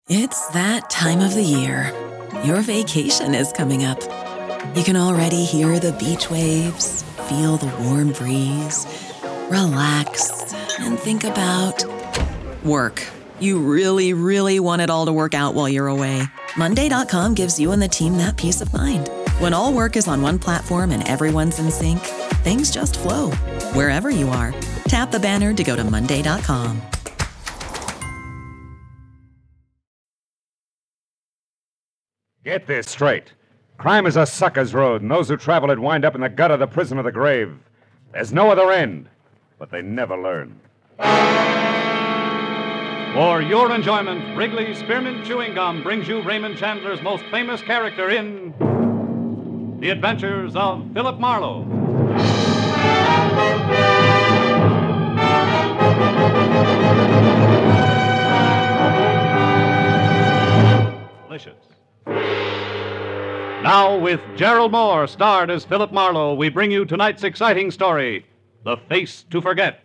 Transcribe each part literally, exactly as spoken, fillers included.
It's that time of the year. Your vacation is coming up. You can already hear the beach waves, feel the warm breeze, relax, and think about work. You really, really want it all to work out while you're away. Monday dot com gives you and the team that peace of mind. When all work is on one platform and everyone's in sync, things just flow. Wherever you are, tap the banner to go to Monday dot com. Get this straight. Crime is a sucker's road, and those who travel it wind up in the gut of the prison of the grave. There's no other end, but they never learn. For your enjoyment, Wrigley's Spearmint Chewing Gum brings you Raymond Chandler's most famous character in The Adventures of Philip Marlowe. Delicious. Now, with Gerald Moore, starred as Philip Marlowe, we bring you tonight's exciting story, The Face to Forget.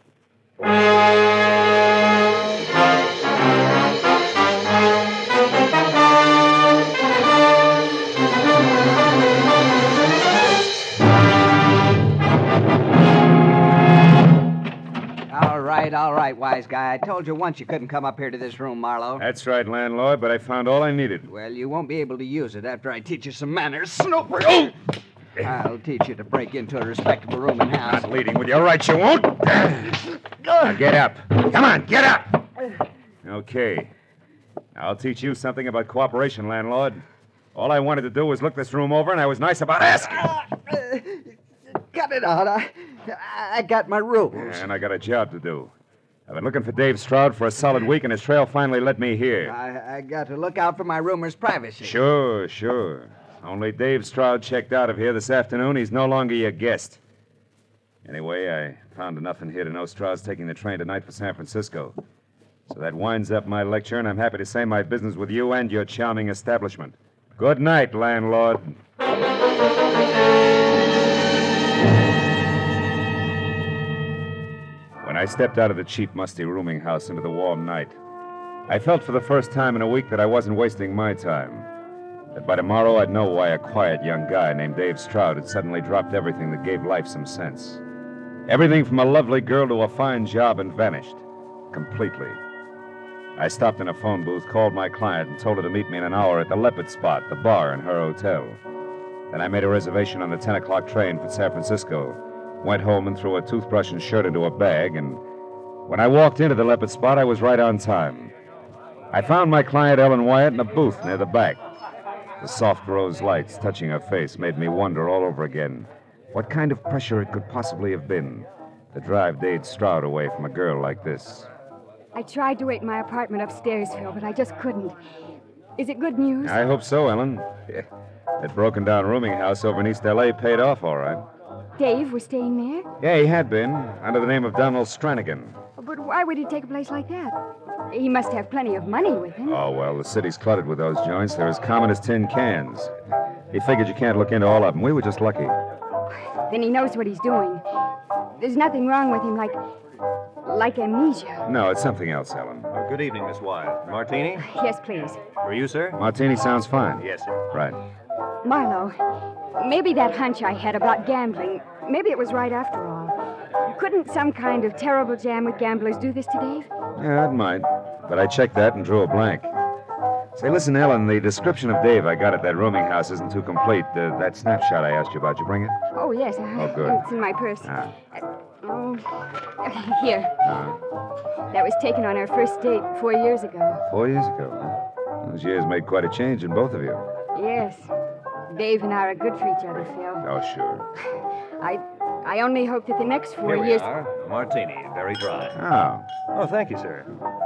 All right, all right, wise guy. I told you once you couldn't come up here to this room, Marlowe. That's right, landlord, but I found all I needed. Well, you won't be able to use it after I teach you some manners, Snooper. Oh! I'll teach you to break into a respectable room and house. Not leading with your right, you won't. Now get up. Come on, get up. Okay. I'll teach you something about cooperation, landlord. All I wanted to do was look this room over, and I was nice about asking. Uh, cut it out. I, I got my rules. And I got a job to do. I've been looking for Dave Stroud for a solid week, and his trail finally led me here. I, I got to look out for my roomers' privacy. Sure, sure. Only Dave Stroud checked out of here this afternoon. He's no longer your guest. Anyway, I found enough in here to know Stroud's taking the train tonight for San Francisco. So that winds up my lecture, and I'm happy to say my business with you and your charming establishment. Good night, landlord. When I stepped out of the cheap, musty rooming house into the warm night, I felt for the first time in a week that I wasn't wasting my time. That by tomorrow I'd know why a quiet young guy named Dave Stroud had suddenly dropped everything that gave life some sense. Everything from a lovely girl to a fine job and vanished. Completely. I stopped in a phone booth, called my client, and told her to meet me in an hour at the Leopard Spot, the bar in her hotel. Then I made a reservation on the ten o'clock train for San Francisco, went home and threw a toothbrush and shirt into a bag, and when I walked into the Leopard Spot, I was right on time. I found my client, Ellen Wyatt, in a booth near the back. The soft rose lights touching her face made me wonder all over again what kind of pressure it could possibly have been to drive Dave Stroud away from a girl like this. I tried to wait in my apartment upstairs, Phil, but I just couldn't. Is it good news? I hope so, Ellen. That broken-down rooming house over in East L A paid off all right. Dave was staying there? Yeah, he had been, under the name of Donald Stranigan. But why would he take a place like that? He must have plenty of money with him. Oh, well, the city's cluttered with those joints. They're as common as tin cans. He figured you can't look into all of them. We were just lucky. Then he knows what he's doing. There's nothing wrong with him, like... like amnesia. No, it's something else, Ellen. Oh, good evening, Miss Wyatt. Martini? Yes, please. For you, sir? Martini sounds fine. Yes, sir. Right. Marlowe, maybe that hunch I had about gambling, maybe it was right after all. Couldn't some kind of terrible jam with gamblers do this to Dave? Yeah, it might. But I checked that and drew a blank. Say, listen, Ellen, the description of Dave I got at that rooming house isn't too complete. Uh, that snapshot I asked you about, you bring it? Oh, yes. Oh, good. It's in my purse. Ah. Uh, oh, here. Uh, That was taken on our first date four years ago. four years ago, huh? Those years made quite a change in both of you. Yes. Dave and I are good for each other, Phil. Oh, sure. I I only hope that the next four Here we years... are. Martini, very dry. Oh. Oh, thank you, sir.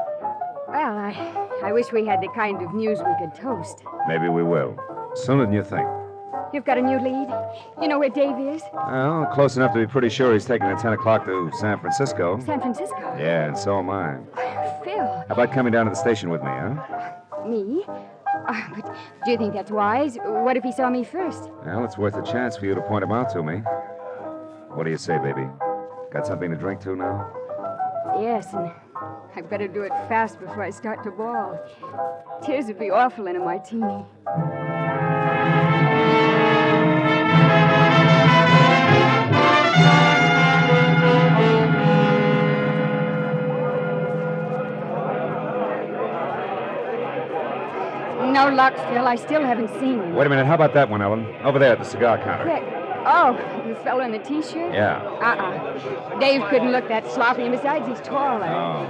Well, I, I wish we had the kind of news we could toast. Maybe we will. Sooner than you think. You've got a new lead? You know where Dave is? Well, close enough to be pretty sure he's taking the ten o'clock to San Francisco. San Francisco? Yeah, and so am I. Phil. How about coming down to the station with me, huh? Me? Uh, but do you think that's wise? What if he saw me first? Well, it's worth a chance for you to point him out to me. What do you say, baby? Got something to drink to now? Yes, and I better do it fast before I start to bawl. Tears would be awful in a martini. No luck, Phil. I still haven't seen him. Wait a minute. How about that one, Ellen? Over there at the cigar counter. Quick. Oh, the fellow in the T-shirt? Yeah. Uh-uh. Dave couldn't look that sloppy, and besides, he's taller. Oh.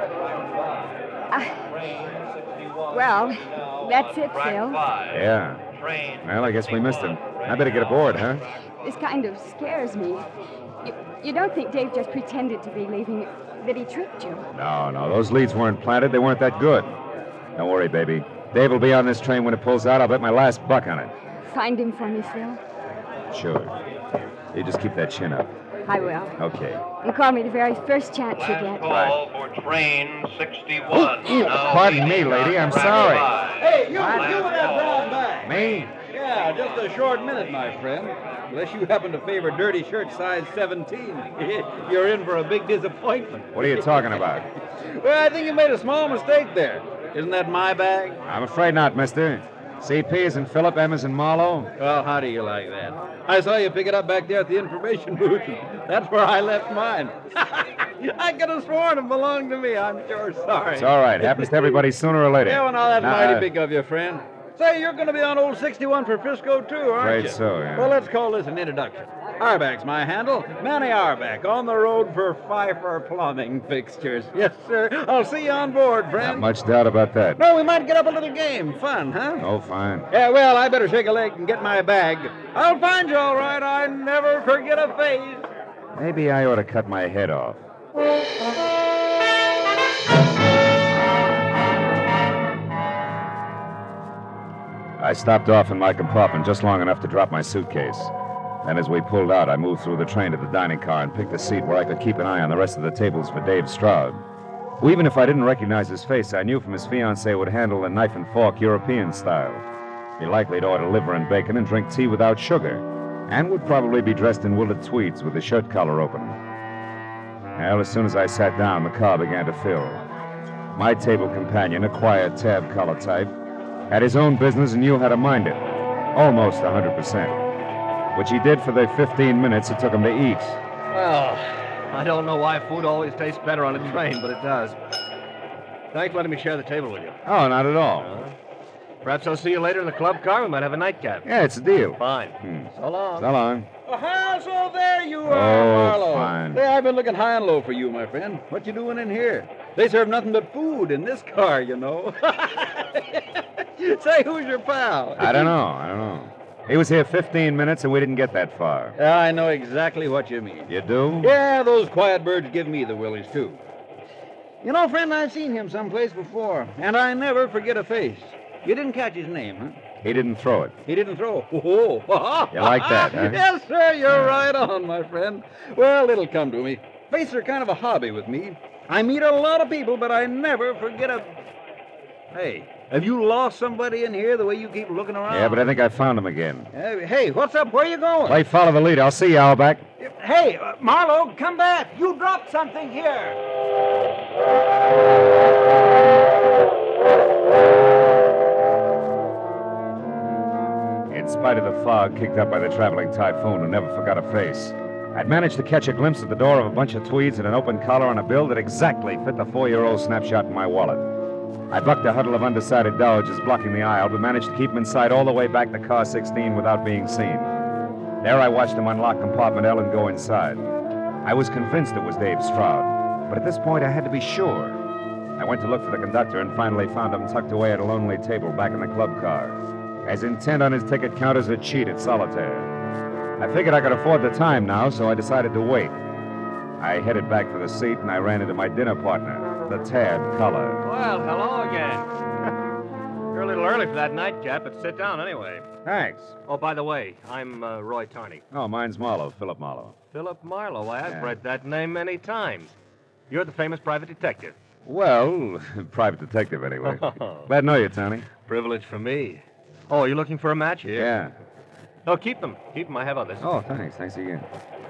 Uh, well, that's it, Phil. Yeah. Well, I guess we missed him. I better get aboard, huh? This kind of scares me. You, you don't think Dave just pretended to be leaving, that he tricked you? No, no. Those leads weren't planted. They weren't that good. Don't worry, baby. Dave will be on this train when it pulls out. I'll bet my last buck on it. Find him for me, Phil. Sure. You just keep that chin up. I will. Okay. And call me the very first chance you get. Call for train sixty-one. Now Pardon me, lady. I'm sorry. Hey, you, you with that brown bag. Me? Yeah, just a short minute, my friend. Unless you happen to favor dirty shirt size seventeen. You're in for a big disappointment. What are you talking about? Well, I think you made a small mistake there. Isn't that my bag? I'm afraid not, mister. C P is in Philip, M is in Marlowe. Well, how do you like that? I saw you pick it up back there at the information booth. That's where I left mine. I could have sworn it belonged to me. I'm sure sorry. It's all right. Happens to everybody sooner or later. Yeah, well, now that's Now, mighty uh, big of you, friend. Say, you're going to be on old sixty-one for Frisco, too, aren't Afraid you? so, yeah. Well, let's call this an introduction. Arback's my handle. Manny Arback, on the road for Pfeiffer Plumbing Fixtures. Yes, sir. I'll see you on board, Not friend. much doubt about that. No, we might get up a little game. Fun, huh? Oh, fine. Yeah, well, I better shake a leg and get my bag. I'll find you all right. I never forget a face. Maybe I ought to cut my head off. I stopped off in my compartment just long enough to drop my suitcase. Then as we pulled out, I moved through the train to the dining car and picked a seat where I could keep an eye on the rest of the tables for Dave Stroud, who, even if I didn't recognize his face, I knew from his fiancée would handle the knife and fork European style. Be likely to order liver and bacon and drink tea without sugar, and would probably be dressed in wilted tweeds with the shirt collar open. Well, as soon as I sat down, the car began to fill. My table companion, a quiet tab collar type, had his own business and knew how to mind it. Almost one hundred percent. Which he did for the fifteen minutes it took him to eat. Well, I don't know why food always tastes better on a train, but it does. Thanks for letting me share the table with you. Oh, not at all. Uh, perhaps I'll see you later in the club car. We might have a nightcap. Yeah, it's a deal. Fine. Hmm. So long. So long. Uh-huh, so there you are, Oh, Marlowe. fine. Say, I've been looking high and low for you, my friend. What you doing in here? They serve nothing but food in this car, you know. Say, who's your pal? I don't know. I don't know. He was here fifteen minutes and we didn't get that far. Yeah, I know exactly what you mean. You do? Yeah, those quiet birds give me the willies, too. You know, friend, I've seen him someplace before, and I never forget a face. You didn't catch his name, huh? He didn't throw it. He didn't throw. Oh, You like that, huh? Yes, sir, you're right on, my friend. Well, it'll come to me. Faces are kind of a hobby with me. I meet a lot of people, but I never forget a... Hey, have you lost somebody in here the way you keep looking around? Yeah, but I think I found him again. Hey, hey, what's up? Where you going? Play follow the lead. I'll see you, Albach. Hey, uh, Marlowe, come back. You dropped something here. In spite of the fog kicked up by the traveling typhoon who never forgot a face, I'd managed to catch a glimpse at the door of a bunch of tweeds and an open collar on a bill that exactly fit the four-year-old snapshot in my wallet. I bucked a huddle of undecided dodgers blocking the aisle, but managed to keep him in sight all the way back to car sixteen without being seen. There I watched him unlock compartment L and go inside. I was convinced it was Dave Stroud, but at this point I had to be sure. I went to look for the conductor and finally found him tucked away at a lonely table back in the club car, as intent on his ticket count as a cheat at solitaire. I figured I could afford the time now, so I decided to wait. I headed back for the seat and I ran into my dinner partner, the Tad Collar. Well, hello again. You're a little early for that nightcap, but sit down anyway. Thanks. Oh, by the way, I'm uh, Roy Tarney. Oh, mine's Marlowe, Philip Marlowe. Philip Marlowe. Why, I've Yeah. read that name many times. You're the famous private detective. Well, private detective anyway. Glad to know you, Tony. Privilege for me. Oh, you're looking for a match here? Yeah. Oh, keep them. Keep them. I have others. Oh, thanks. Thanks again.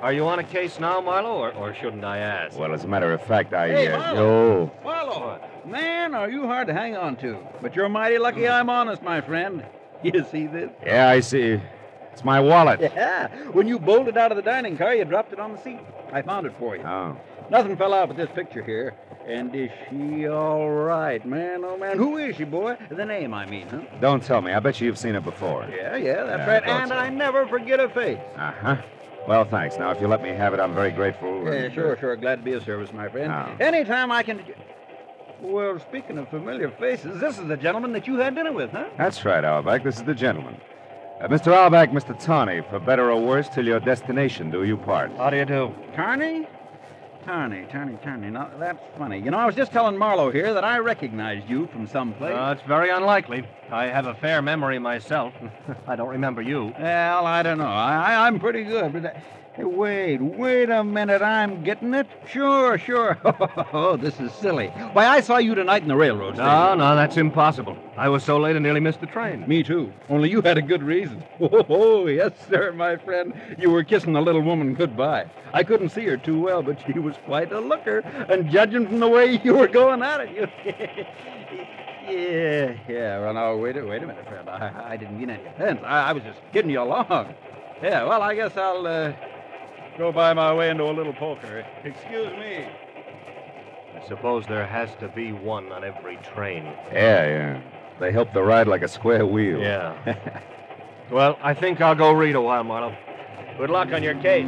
Are you on a case now, Marlowe, or, or shouldn't I ask? Well, as a matter of fact, I... Hey, uh, Marlowe. oh. Marlowe. Man, are you hard to hang on to. But you're mighty lucky I'm honest, my friend. You see this? Yeah, I see. It's my wallet. Yeah. When you bolted out of the dining car, you dropped it on the seat. I found it for you. Oh. Nothing fell out but this picture here. And is she all right, man? Oh, man. Who is she, boy? The name, I mean, huh? Don't tell me. I bet you you've seen her before. Yeah, yeah, that's Yeah, I right. thought And so. I never forget a face. Uh-huh. Well, thanks. Now, if you let me have it, I'm very grateful. Yeah, and, uh, sure, sure. Glad to be of service, my friend. Oh. Anytime I can... Well, speaking of familiar faces, this is the gentleman that you had dinner with, huh? That's right, Auerbach. This is the gentleman. Uh, Mister Auerbach, Mister Tawney, for better or worse, till your destination do you part. How do you do? Tarney? Tarney, Tarney, Tarney. Now, that's funny. You know, I was just telling Marlowe here that I recognized you from someplace. Uh, it's very unlikely. I have a fair memory myself. I don't remember you. Well, I don't know. I, I, I'm pretty good, but... Uh, hey, wait, wait a minute. I'm getting it? Sure, sure. Oh, this is silly. Why, I saw you tonight in the railroad station. No, no, that's impossible. I was so late I nearly missed the train. Me too. Only you had a good reason. Oh, yes, sir, my friend. You were kissing the little woman goodbye. I couldn't see her too well, but she was quite a looker. And judging from the way you were going at it, you... yeah, yeah. Well, now, wait a, wait a minute, friend. I, I didn't mean any offense. I, I was just kidding you along. Yeah, well, I guess I'll uh, go by my way into a little poker. Excuse me. I suppose there has to be one on every train. Yeah, yeah. They help the ride like a square wheel. Yeah. Well, I think I'll go read a while, Marlowe. Good luck on your case.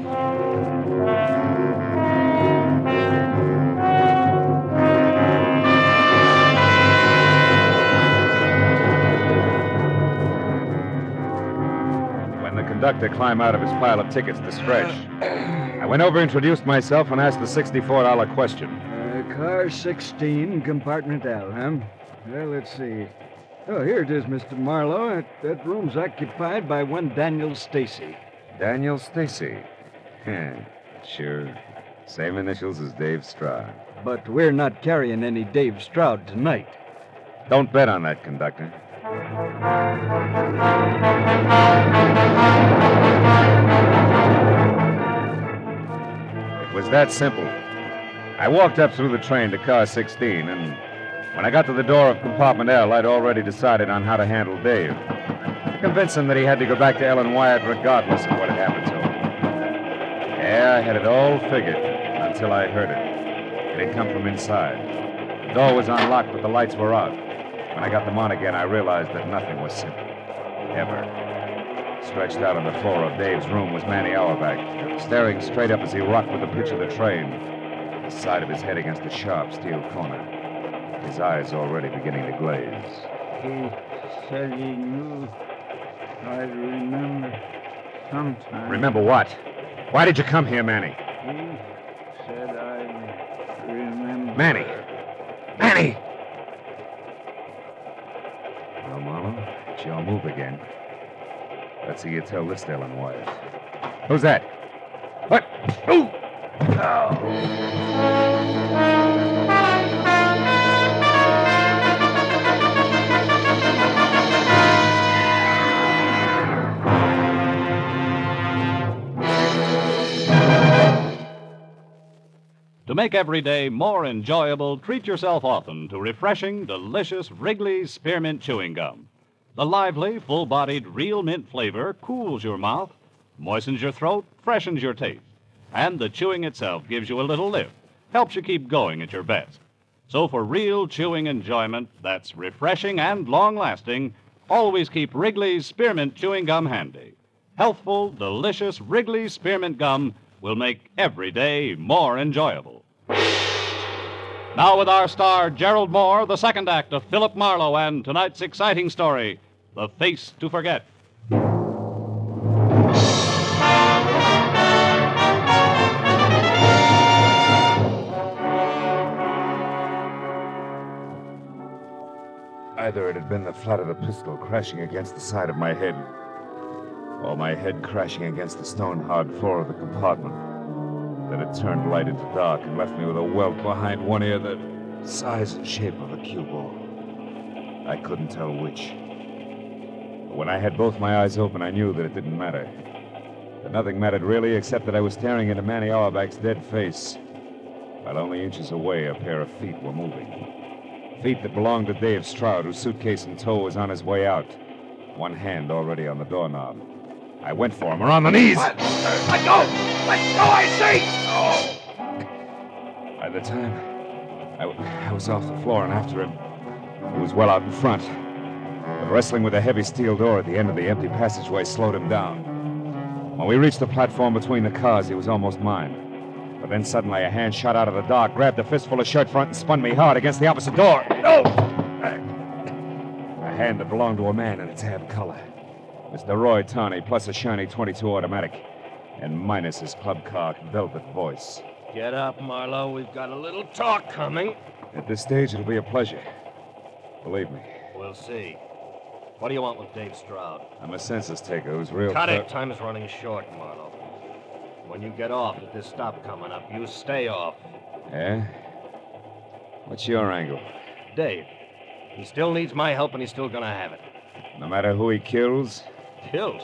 When the conductor climbed out of his pile of tickets to stretch, I went over, introduced myself, and asked the sixty-four dollar question. Uh, car sixteen, compartment L, huh? Well, let's see. Oh, here it is, Mister Marlowe. That, that room's occupied by one Daniel Stacy. Daniel Stacy. Yeah, sure. Same initials as Dave Stroud. But we're not carrying any Dave Stroud tonight. Don't bet on that, conductor. It was that simple. I walked up through the train to car sixteen, and when I got to the door of compartment L, I'd already decided on how to handle Dave. Convince him that he had to go back to Ellen Wyatt regardless of what had happened to him. Yeah, I had it all figured until I heard it. It had come from inside. The door was unlocked, but the lights were out. When I got them on again, I realized that nothing was simple. Ever. Stretched out on the floor of Dave's room was Manny Auerbach, staring straight up as he rocked with the pitch of the train, the side of his head against a sharp steel corner, his eyes already beginning to glaze. He said he knew I'd remember sometime. Remember what? Why did you come here, Manny? He said I'd remember. Manny! Manny! Well, Marlowe, it's your move again. Let's see you tell this to Ellen Wyatt. Who's that? What? Ooh! To make every day more enjoyable, treat yourself often to refreshing, delicious Wrigley's Spearmint Chewing Gum. The lively, full-bodied, real mint flavor cools your mouth, moistens your throat, freshens your taste. And the chewing itself gives you a little lift, helps you keep going at your best. So for real chewing enjoyment that's refreshing and long-lasting, always keep Wrigley's Spearmint Chewing Gum handy. Healthful, delicious Wrigley's Spearmint Gum will make every day more enjoyable. Now with our star, Gerald Moore, the second act of Philip Marlowe and tonight's exciting story, The Face to Forget. Either it had been the flat of the pistol crashing against the side of my head, or my head crashing against the stone-hard floor of the compartment, that had turned light into dark and left me with a welt behind one ear the size and shape of a cue ball. I couldn't tell which. But when I had both my eyes open, I knew that it didn't matter. But nothing mattered really, except that I was staring into Manny Auerbach's dead face. While only inches away, a pair of feet were moving. Feet that belonged to Dave Stroud, whose suitcase in tow was on his way out. One hand already on the doorknob. I went for him, around the knees. Let go! Let go, I say! Oh. By the time I, w- I was off the floor and after him, he was well out in front. But wrestling with a heavy steel door at the end of the empty passageway slowed him down. When we reached the platform between the cars, he was almost mine. But then suddenly a hand shot out of the dark, grabbed a fistful of shirt front, and spun me hard against the opposite door. No! A hand that belonged to a man in a tab collar. Mister Roy Tawney, plus a shiny twenty-two automatic, and minus his club car velvet voice. Get up, Marlowe. We've got a little talk coming. At this stage, it'll be a pleasure. Believe me. We'll see. What do you want with Dave Stroud? I'm a census taker who's real... Cut cur- it. Time is running short, Marlowe. When you get off at this stop coming up, you stay off. Yeah? What's your angle? Dave. He still needs my help, and he's still gonna have it. No matter who he kills, Kills?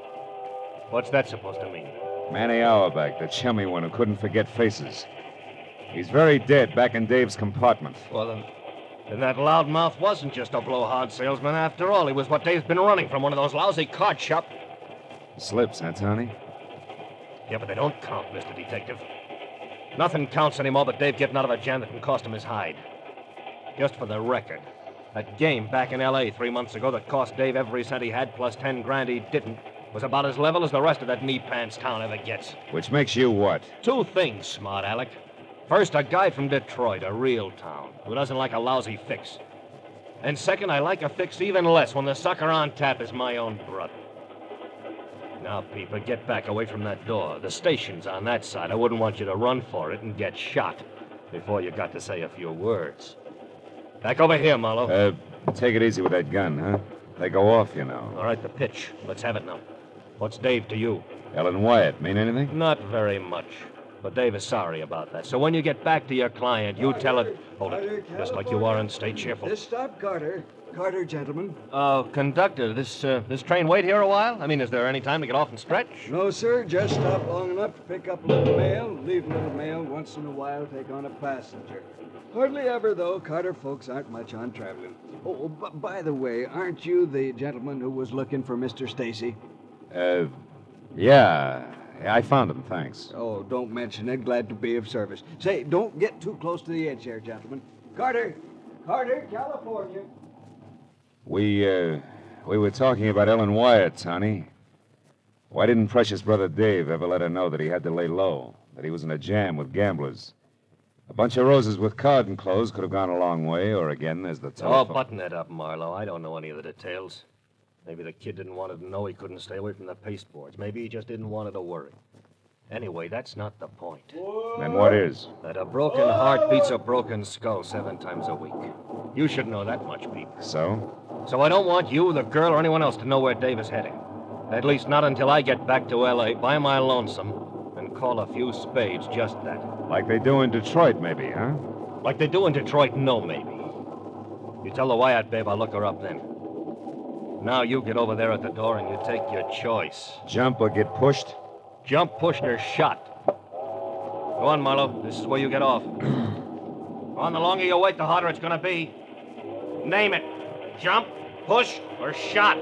What's that supposed to mean? Manny Auerbach, the chummy one who couldn't forget faces. He's very dead back in Dave's compartment. Well, then, then that loudmouth wasn't just a blowhard salesman after all. He was what Dave's been running from, one of those lousy card shop... Slips, huh, Tony? Yeah, but they don't count, Mister Detective. Nothing counts anymore but Dave getting out of a jam that can cost him his hide. Just for the record, that game back in L A three months ago that cost Dave every cent he had plus ten grand he didn't was about as level as the rest of that knee-pants town ever gets. Which makes you what? Two things, smart Alec. First, a guy from Detroit, a real town, who doesn't like a lousy fix. And second, I like a fix even less when the sucker on tap is my own brother. Now, Peeper, get back away from that door. The station's on that side. I wouldn't want you to run for it and get shot before you got to say a few words. Back over here, Marlowe. Uh, take it easy with that gun, huh? They go off, you know. All right, the pitch. Let's have it now. What's Dave to you? Ellen Wyatt, mean anything? Not very much. But Dave is sorry about that. So when you get back to your client, you tell it... Hold it. Just like you are and stay cheerful. This stop, Carter. Carter, gentlemen. Uh, conductor, this, uh, this train wait here a while? I mean, is there any time to get off and stretch? No, sir. Just stop long enough to pick up a little mail, leave a little mail, once in a while take on a passenger. Hardly ever, though. Carter folks aren't much on traveling. Oh, b- by the way, aren't you the gentleman who was looking for Mister Stacy? Uh, yeah. Yeah, I found him, thanks. Oh, don't mention it. Glad to be of service. Say, don't get too close to the edge here, gentlemen. Carter! Carter, California. We, uh, we were talking about Ellen Wyatt, Tony. Why didn't precious brother Dave ever let her know that he had to lay low, that he was in a jam with gamblers? A bunch of roses with card enclosed could have gone a long way, or again, there's the Oh, telephone. button it up, Marlowe. I don't know any of the details. Maybe the kid didn't want to know he couldn't stay away from the pasteboards. Maybe he just didn't want her to worry. Anyway, that's not the point. Then what is? That a broken heart beats a broken skull seven times a week. You should know that much, Pete. So? So I don't want you, the girl, or anyone else to know where Dave is heading. At least not until I get back to L A by my lonesome and call a few spades just that. Like they do in Detroit, maybe, huh? Like they do in Detroit, no, maybe. You tell the Wyatt babe I'll look her up then. Now you get over there at the door and you take your choice. Jump or get pushed? Jump, pushed, or shot. Go on, Marlowe. This is where you get off. Go on, the longer you wait, the harder it's gonna be. Name it. Jump, push, or shot.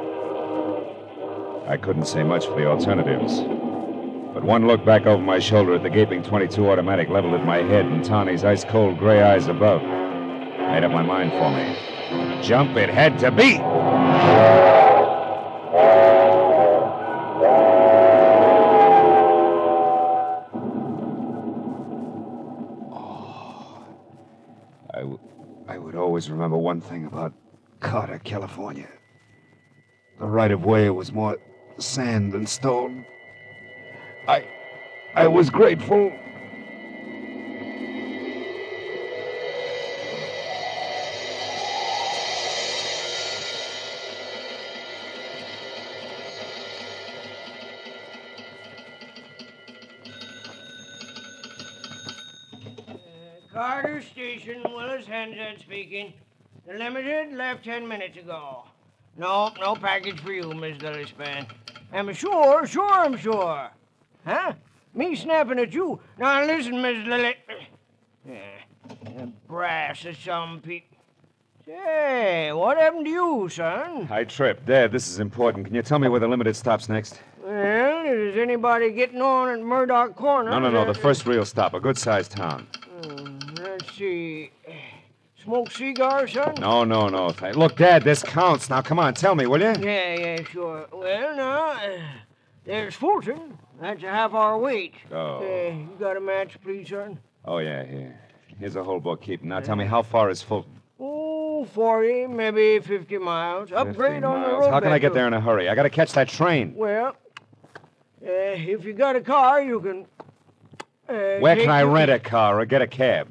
I couldn't say much for the alternatives. But one look back over my shoulder at the gaping twenty-two automatic leveled at my head and Tawny's ice-cold gray eyes above made up my mind for me. Jump it had to be! Oh, I, w- I would always remember one thing about Carter, California. The right-of-way was more sand than stone. I... I was grateful. Carter Station, Willis Hensett speaking. The Limited left ten minutes ago. No, no package for you, Miss Dillispan. I'm sure, sure I'm sure. Huh? Me snapping at you. Now listen, Miss Lily. Yeah, the brass of some people. Say, what happened to you, son? I tripped. Dad, this is important. Can you tell me where the limited stops next? Well, is anybody getting on at Murdoch Corner? No, no, no. The first real stop. A good-sized town. Hmm, let's see. Smoke cigars, son? No, no, no. Th- Look, Dad, this counts. Now, come on, tell me, will you? Yeah, yeah, sure. Well, now, uh, there's Fulton. That's a half hour wait. Oh. Uh, you got a match, please, son? Oh, yeah, here. Here's a whole bookkeeping. Now, tell me, how far is Fulton? Oh, forty, maybe fifty miles. Upgrade on the miles. road. How can I back get to- there in a hurry? I gotta catch that train. Well, uh, if you got a car, you can. Uh, Where take can I your- rent a car or get a cab?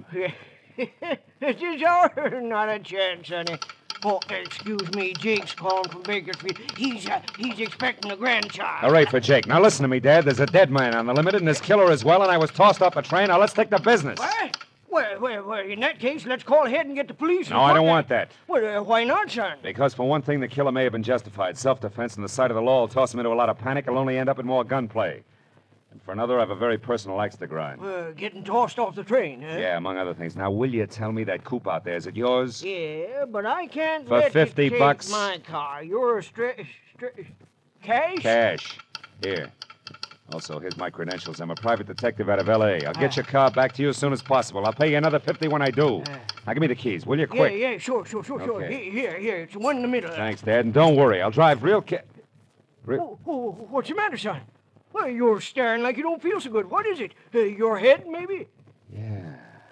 It is our not a chance, sonny. Oh, excuse me, Jake's calling from Bakersfield. He's uh, he's expecting a grandchild. Hooray for Jake. Now, listen to me, Dad. There's a dead man on the limited and his killer as well, and I was tossed off a train. Now, let's take the business. What? Well, well, well, in that case, let's call ahead and get the police. No, I don't want that. Well, uh, why not, son? Because, for one thing, the killer may have been justified. Self-defense and the sight of the law will toss him into a lot of panic. He'll only end up in more gunplay. And for another, I have a very personal axe to grind. Uh, getting tossed off the train, huh? Yeah, among other things. Now, will you tell me that coupe out there, is it yours? Yeah, but I can't For let fifty you take bucks? my car. You're a stra- stra- cash? Cash. Here. Also, here's my credentials. I'm a private detective out of L A. I'll get your car back to you as soon as possible. I'll pay you another fifty when I do. Now, give me the keys, will you? Quick. Yeah, yeah, sure, sure, sure, sure. Okay. Here, here, here. It's the one in the middle. Thanks, Dad. And don't worry. I'll drive real ca... Re- Oh, oh, what's the matter, son? Well, you're staring like you don't feel so good. What is it? Uh, your head, maybe? Yeah.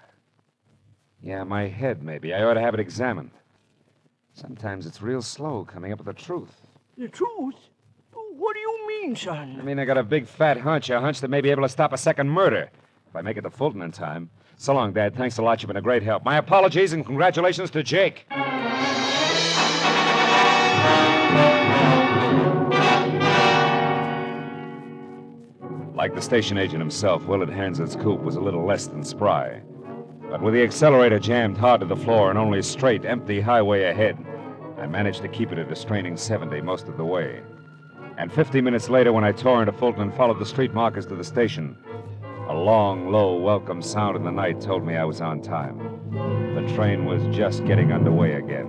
Yeah, my head, maybe. I ought to have it examined. Sometimes it's real slow coming up with the truth. The truth? What do you mean, I son? mean, I got a big fat hunch, a hunch that may be able to stop a second murder. If I make it to Fulton in time. So long, Dad. Thanks a lot. You've been a great help. My apologies and congratulations to Jake. Like the station agent himself, Willard Hansard's coupe was a little less than spry. But with the accelerator jammed hard to the floor and only straight, empty highway ahead, I managed to keep it at a straining seventy most of the way. And fifty minutes later, when I tore into Fulton and followed the street markers to the station, a long, low, welcome sound in the night told me I was on time. The train was just getting underway again.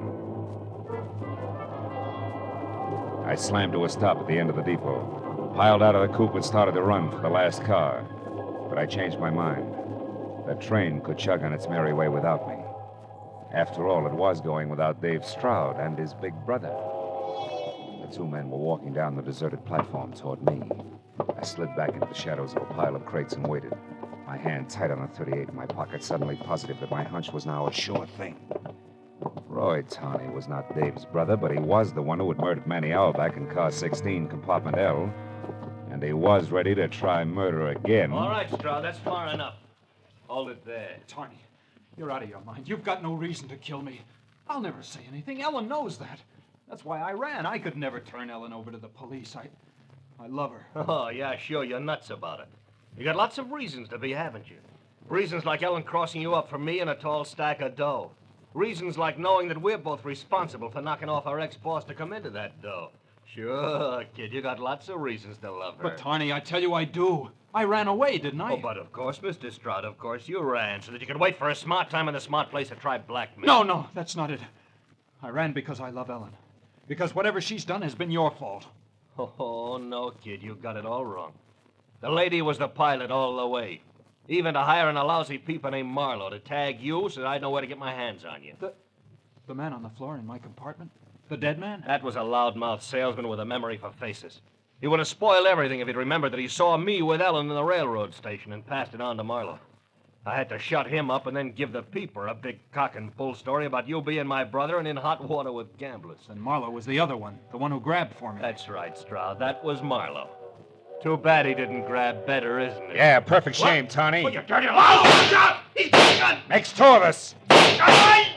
I slammed to a stop at the end of the depot, piled out of the coupe and started to run for the last car. But I changed my mind. The train could chug on its merry way without me. After all, it was going without Dave Stroud and his big brother. The two men were walking down the deserted platform toward me. I slid back into the shadows of a pile of crates and waited, my hand tight on the thirty-eight in my pocket, suddenly positive that my hunch was now a sure thing. Roy Tawney was not Dave's brother, but he was the one who had murdered Manny Auerbach in car sixteen, compartment L, and he was ready to try murder again. All right, Stroud, that's far enough. Hold it there. Tawney, you're out of your mind. You've got no reason to kill me. I'll never say anything. Ellen knows that. That's why I ran. I could never turn Ellen over to the police. I, I love her. Oh, yeah, sure, you're nuts about it. You got lots of reasons to be, haven't you? Reasons like Ellen crossing you up for me and a tall stack of dough. Reasons like knowing that we're both responsible for knocking off our ex-boss to come into that dough. Sure, kid, you got lots of reasons to love her. But, Tawney, I tell you I do. I ran away, didn't I? Oh, but of course, Mister Stroud, of course, you ran so that you could wait for a smart time and a smart place to try blackmail. No, no, that's not it. I ran because I love Ellen. Because whatever she's done has been your fault. Oh, no, kid, you got it all wrong. The lady was the pilot all the way. Even to hiring a lousy peeper named Marlowe to tag you so that I'd know where to get my hands on you. The, the man on the floor in my compartment? The dead man? That was a loudmouth salesman with a memory for faces. He would have spoiled everything if he'd remembered that he saw me with Ellen in the railroad station and passed it on to Marlowe. I had to shut him up and then give the peeper a big cock and bull story about you being my brother and in hot water with gamblers. And Marlowe was the other one, the one who grabbed for me. That's right, Stroud. That was Marlowe. Too bad he didn't grab better, isn't it? Yeah, perfect shame, Tony. Oh, you dirty louse! Stop! He's got a gun! Makes two of us. Rotten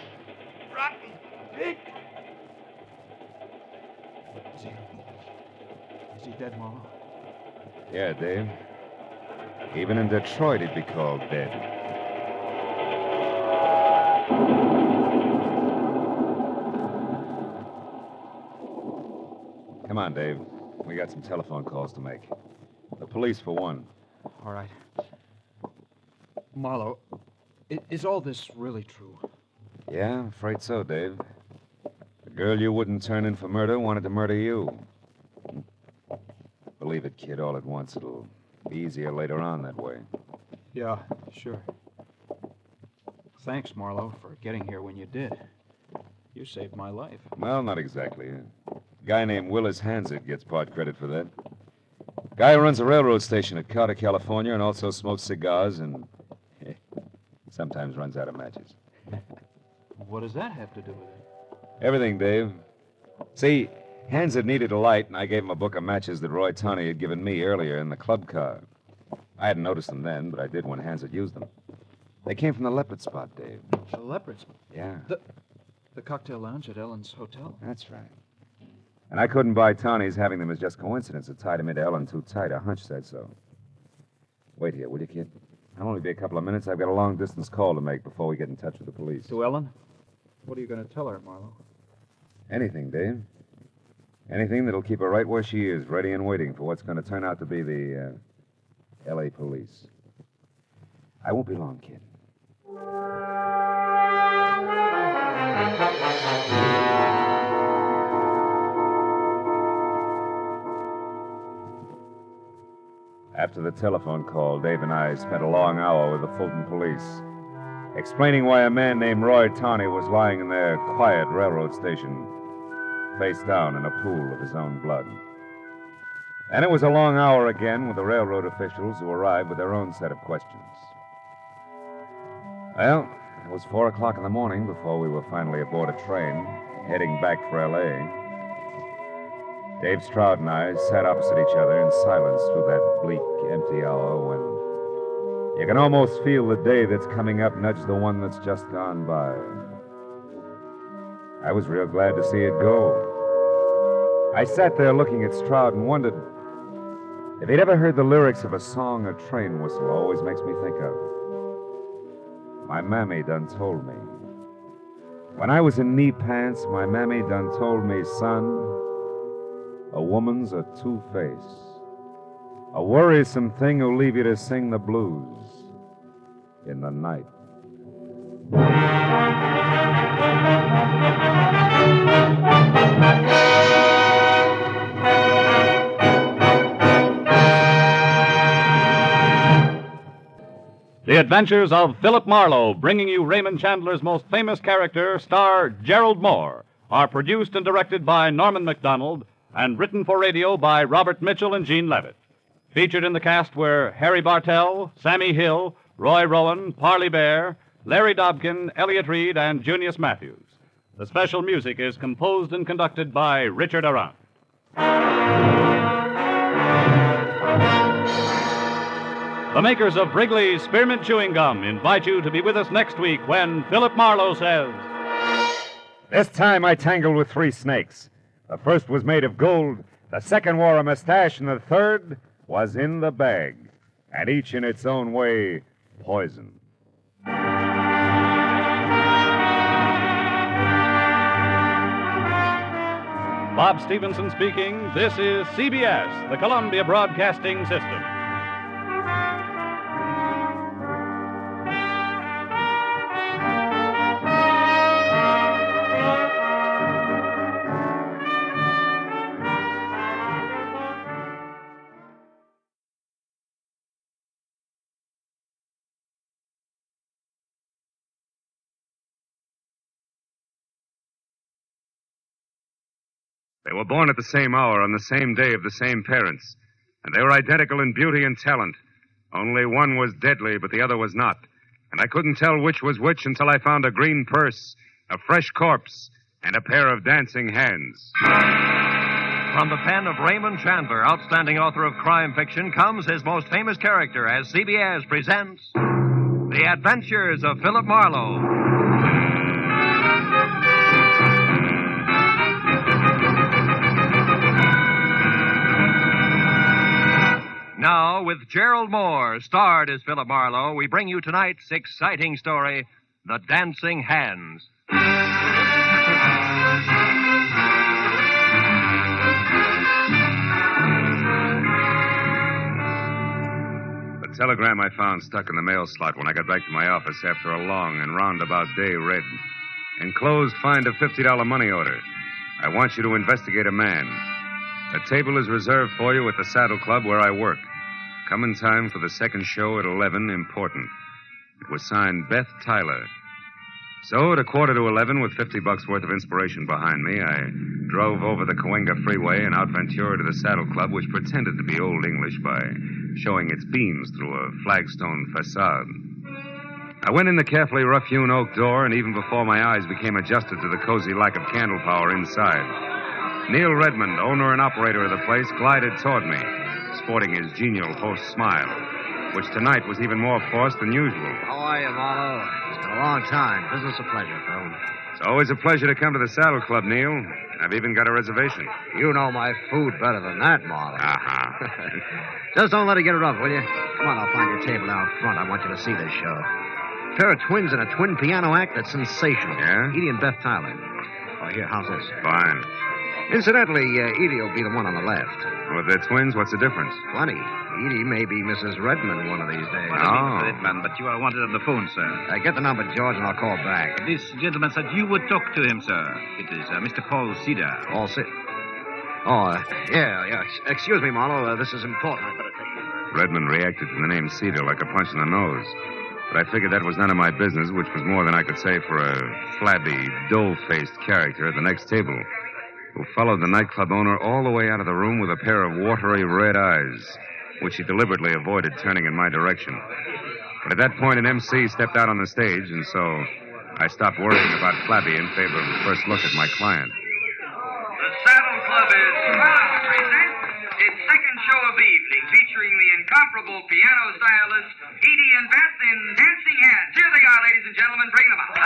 pig! Is he... Is he dead, Marlowe? Yeah, Dave. Even in Detroit, he'd be called dead. Come on, Dave. We got some telephone calls to make. The police, for one. All right. Marlowe, i- is all this really true? Yeah, I'm afraid so, Dave. The girl you wouldn't turn in for murder wanted to murder you. Believe it, kid, all at once. It'll be easier later on that way. Yeah, sure. Thanks, Marlowe, for getting here when you did. You saved my life. Well, not exactly. A guy named Willis Hansard gets part credit for that. Guy who runs a railroad station at Carter, California, and also smokes cigars and sometimes runs out of matches. What does that have to do with it? Everything, Dave. See, Hansard needed a light, and I gave him a book of matches that Roy Tawney had given me earlier in the club car. I hadn't noticed them then, but I did when Hansard used them. They came from the leopard spot, Dave. The leopard spot? Yeah. The, the cocktail lounge at Ellen's hotel? That's right. And I couldn't buy Tawney's having them as just coincidence. It tied him into Ellen too tight. A hunch said so. Wait here, will you, kid? I'll only be a couple of minutes. I've got a long-distance call to make before we get in touch with the police. To Ellen? What are you going to tell her, Marlowe? Anything, Dave. Anything that'll keep her right where she is, ready and waiting for what's going to turn out to be the uh, L A police. I won't be long, kid. After the telephone call, Dave and I spent a long hour with the Fulton police, explaining why a man named Roy Tawney was lying in their quiet railroad station, face down in a pool of his own blood. And it was a long hour again with the railroad officials who arrived with their own set of questions. Well, it was four o'clock in the morning before we were finally aboard a train, heading back for L A Dave Stroud and I sat opposite each other in silence through that bleak, empty hour when you can almost feel the day that's coming up nudge the one that's just gone by. I was real glad to see it go. I sat there looking at Stroud and wondered if he'd ever heard the lyrics of a song a train whistle always makes me think of. My mammy done told me. When I was in knee pants, my mammy done told me, son, a woman's a two-face, a worrisome thing who'll leave you to sing the blues in the night. The Adventures of Philip Marlowe, bringing you Raymond Chandler's most famous character, star Gerald Moore, are produced and directed by Norman MacDonald and written for radio by Robert Mitchell and Gene Levitt. Featured in the cast were Harry Bartell, Sammy Hill, Roy Rowan, Parley Bear, Larry Dobkin, Elliott Reed, and Junius Matthews. The special music is composed and conducted by Richard Arant. The makers of Wrigley's Spearmint Chewing Gum invite you to be with us next week when Philip Marlowe says, This time I tangled with three snakes. The first was made of gold, the second wore a mustache, and the third was in the bag, and each in its own way poison. Bob Stevenson speaking. This is C B S, the Columbia Broadcasting System. They were born at the same hour on the same day of the same parents, and they were identical in beauty and talent. Only one was deadly, but the other was not. And I couldn't tell which was which until I found a green purse, a fresh corpse, and a pair of dancing hands. From the pen of Raymond Chandler, outstanding author of crime fiction, comes his most famous character as C B S presents The Adventures of Philip Marlowe. Now, with Gerald Moore, starred as Philip Marlowe, we bring you tonight's exciting story, The Dancing Hands. telegram I found stuck in the mail slot when I got back to my office after a long and roundabout day read. Enclosed, find a fifty dollars money order. I want you to investigate a man. A table is reserved for you at the Saddle Club where I work. Come in time for the second show at eleven. Important. It was signed Beth Tyler. So, at a quarter to eleven, with fifty bucks worth of inspiration behind me, I drove over the Cahuenga Freeway and out Ventura to the Saddle Club, which pretended to be Old English by showing its beams through a flagstone facade. I went in the carefully rough-hewn oak door, and even before my eyes became adjusted to the cozy lack of candle power inside, Neil Redmond, owner and operator of the place, glided toward me, sporting his genial host smile, which tonight was even more forced than usual. How are you, Marlowe? It's been a long time. Business a pleasure, Phil. It's always a pleasure to come to the Saddle Club, Neil. I've even got a reservation. You know my food better than that, Marlowe. Uh-huh. Just don't let it get rough, will you? Come on, I'll find your table out front. I want you to see this show. A pair of twins in a twin piano act that's sensational. Yeah? Edie and Beth Tyler. Oh, here, how's this? Fine. Incidentally, uh, Edie will be the one on the left. Well, if they're twins, what's the difference? Plenty. Edie may be Missus Redmond one of these days. Well, oh. Redmond, but you are wanted on the phone, sir. Uh, get the number, George, and I'll call back. This gentleman said you would talk to him, sir. It is uh, Mister Paul Cedar. Paul Cedar? Oh, uh, yeah, yeah. Ex- excuse me, Marlowe. Uh, this is important. I better take it. Redmond reacted to the name Cedar like a punch in the nose. But I figured that was none of my business, which was more than I could say for a flabby, dough-faced character at the next table, who followed the nightclub owner all the way out of the room with a pair of watery red eyes, which he deliberately avoided turning in my direction. But at that point, an M C stepped out on the stage, and so I stopped worrying about Flabby in favor of a first look at my client. The Saddle Club is proud to present its second show of the evening, featuring the incomparable piano stylist Edie and Beth in Dancing Hands. Here they are, ladies and gentlemen. Bring them out.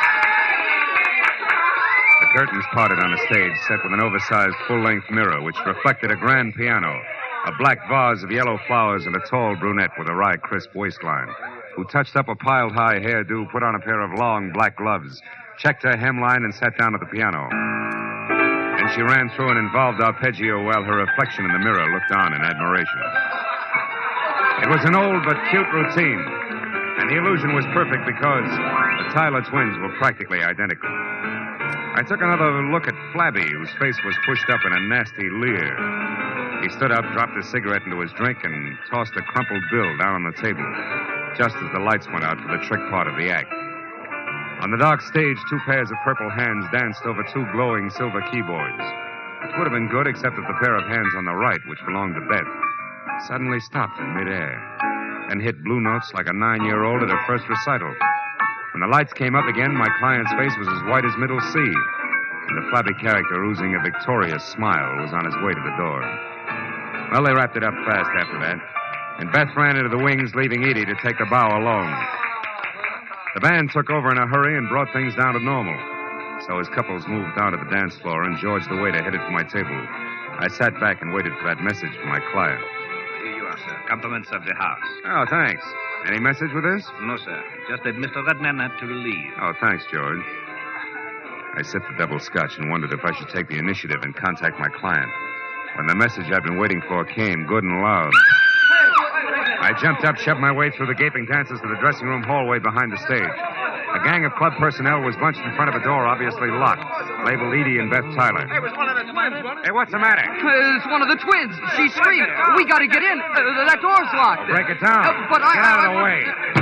The curtains parted on a stage set with an oversized full-length mirror, which reflected a grand piano, a black vase of yellow flowers, and a tall brunette with a wry, crisp waistline, who touched up a piled-high hairdo, put on a pair of long black gloves, checked her hemline, and sat down at the piano. And she ran through an involved arpeggio while her reflection in the mirror looked on in admiration. It was an old but cute routine, and the illusion was perfect because the Tyler twins were practically identical. I took another look at Flabby, whose face was pushed up in a nasty leer. He stood up, dropped his cigarette into his drink, and tossed a crumpled bill down on the table, just as the lights went out for the trick part of the act. On the dark stage, two pairs of purple hands danced over two glowing silver keyboards, which would have been good except that the pair of hands on the right, which belonged to Beth, suddenly stopped in midair and hit blue notes like a nine-year-old at her first recital. When the lights came up again, my client's face was as white as Middle Sea, and the flabby character, oozing a victorious smile, was on his way to the door. Well, they wrapped it up fast after that, and Beth ran into the wings, leaving Edie to take the bow alone. The band took over in a hurry and brought things down to normal, so as couples moved down to the dance floor and George the waiter headed for my table, I sat back and waited for that message from my client. Here you are, sir. Compliments of the house. Oh, thanks. Any message with this? No, sir. Just that Mister Redman had to leave. Oh, thanks, George. I sipped the double scotch and wondered if I should take the initiative and contact my client. When the message I'd been waiting for came, good and loud, I jumped up, shoved my way through the gaping dancers to the dressing room hallway behind the stage. A gang of club personnel was bunched in front of a door, obviously locked, labeled Edie and Beth Tyler. It was one of the twins, wasn't it? Hey, what's the matter? Uh, it's one of the twins. She screamed. We got to get in. Uh, that door's locked. Well, break it down. Uh, but get I, out I, of the I, way.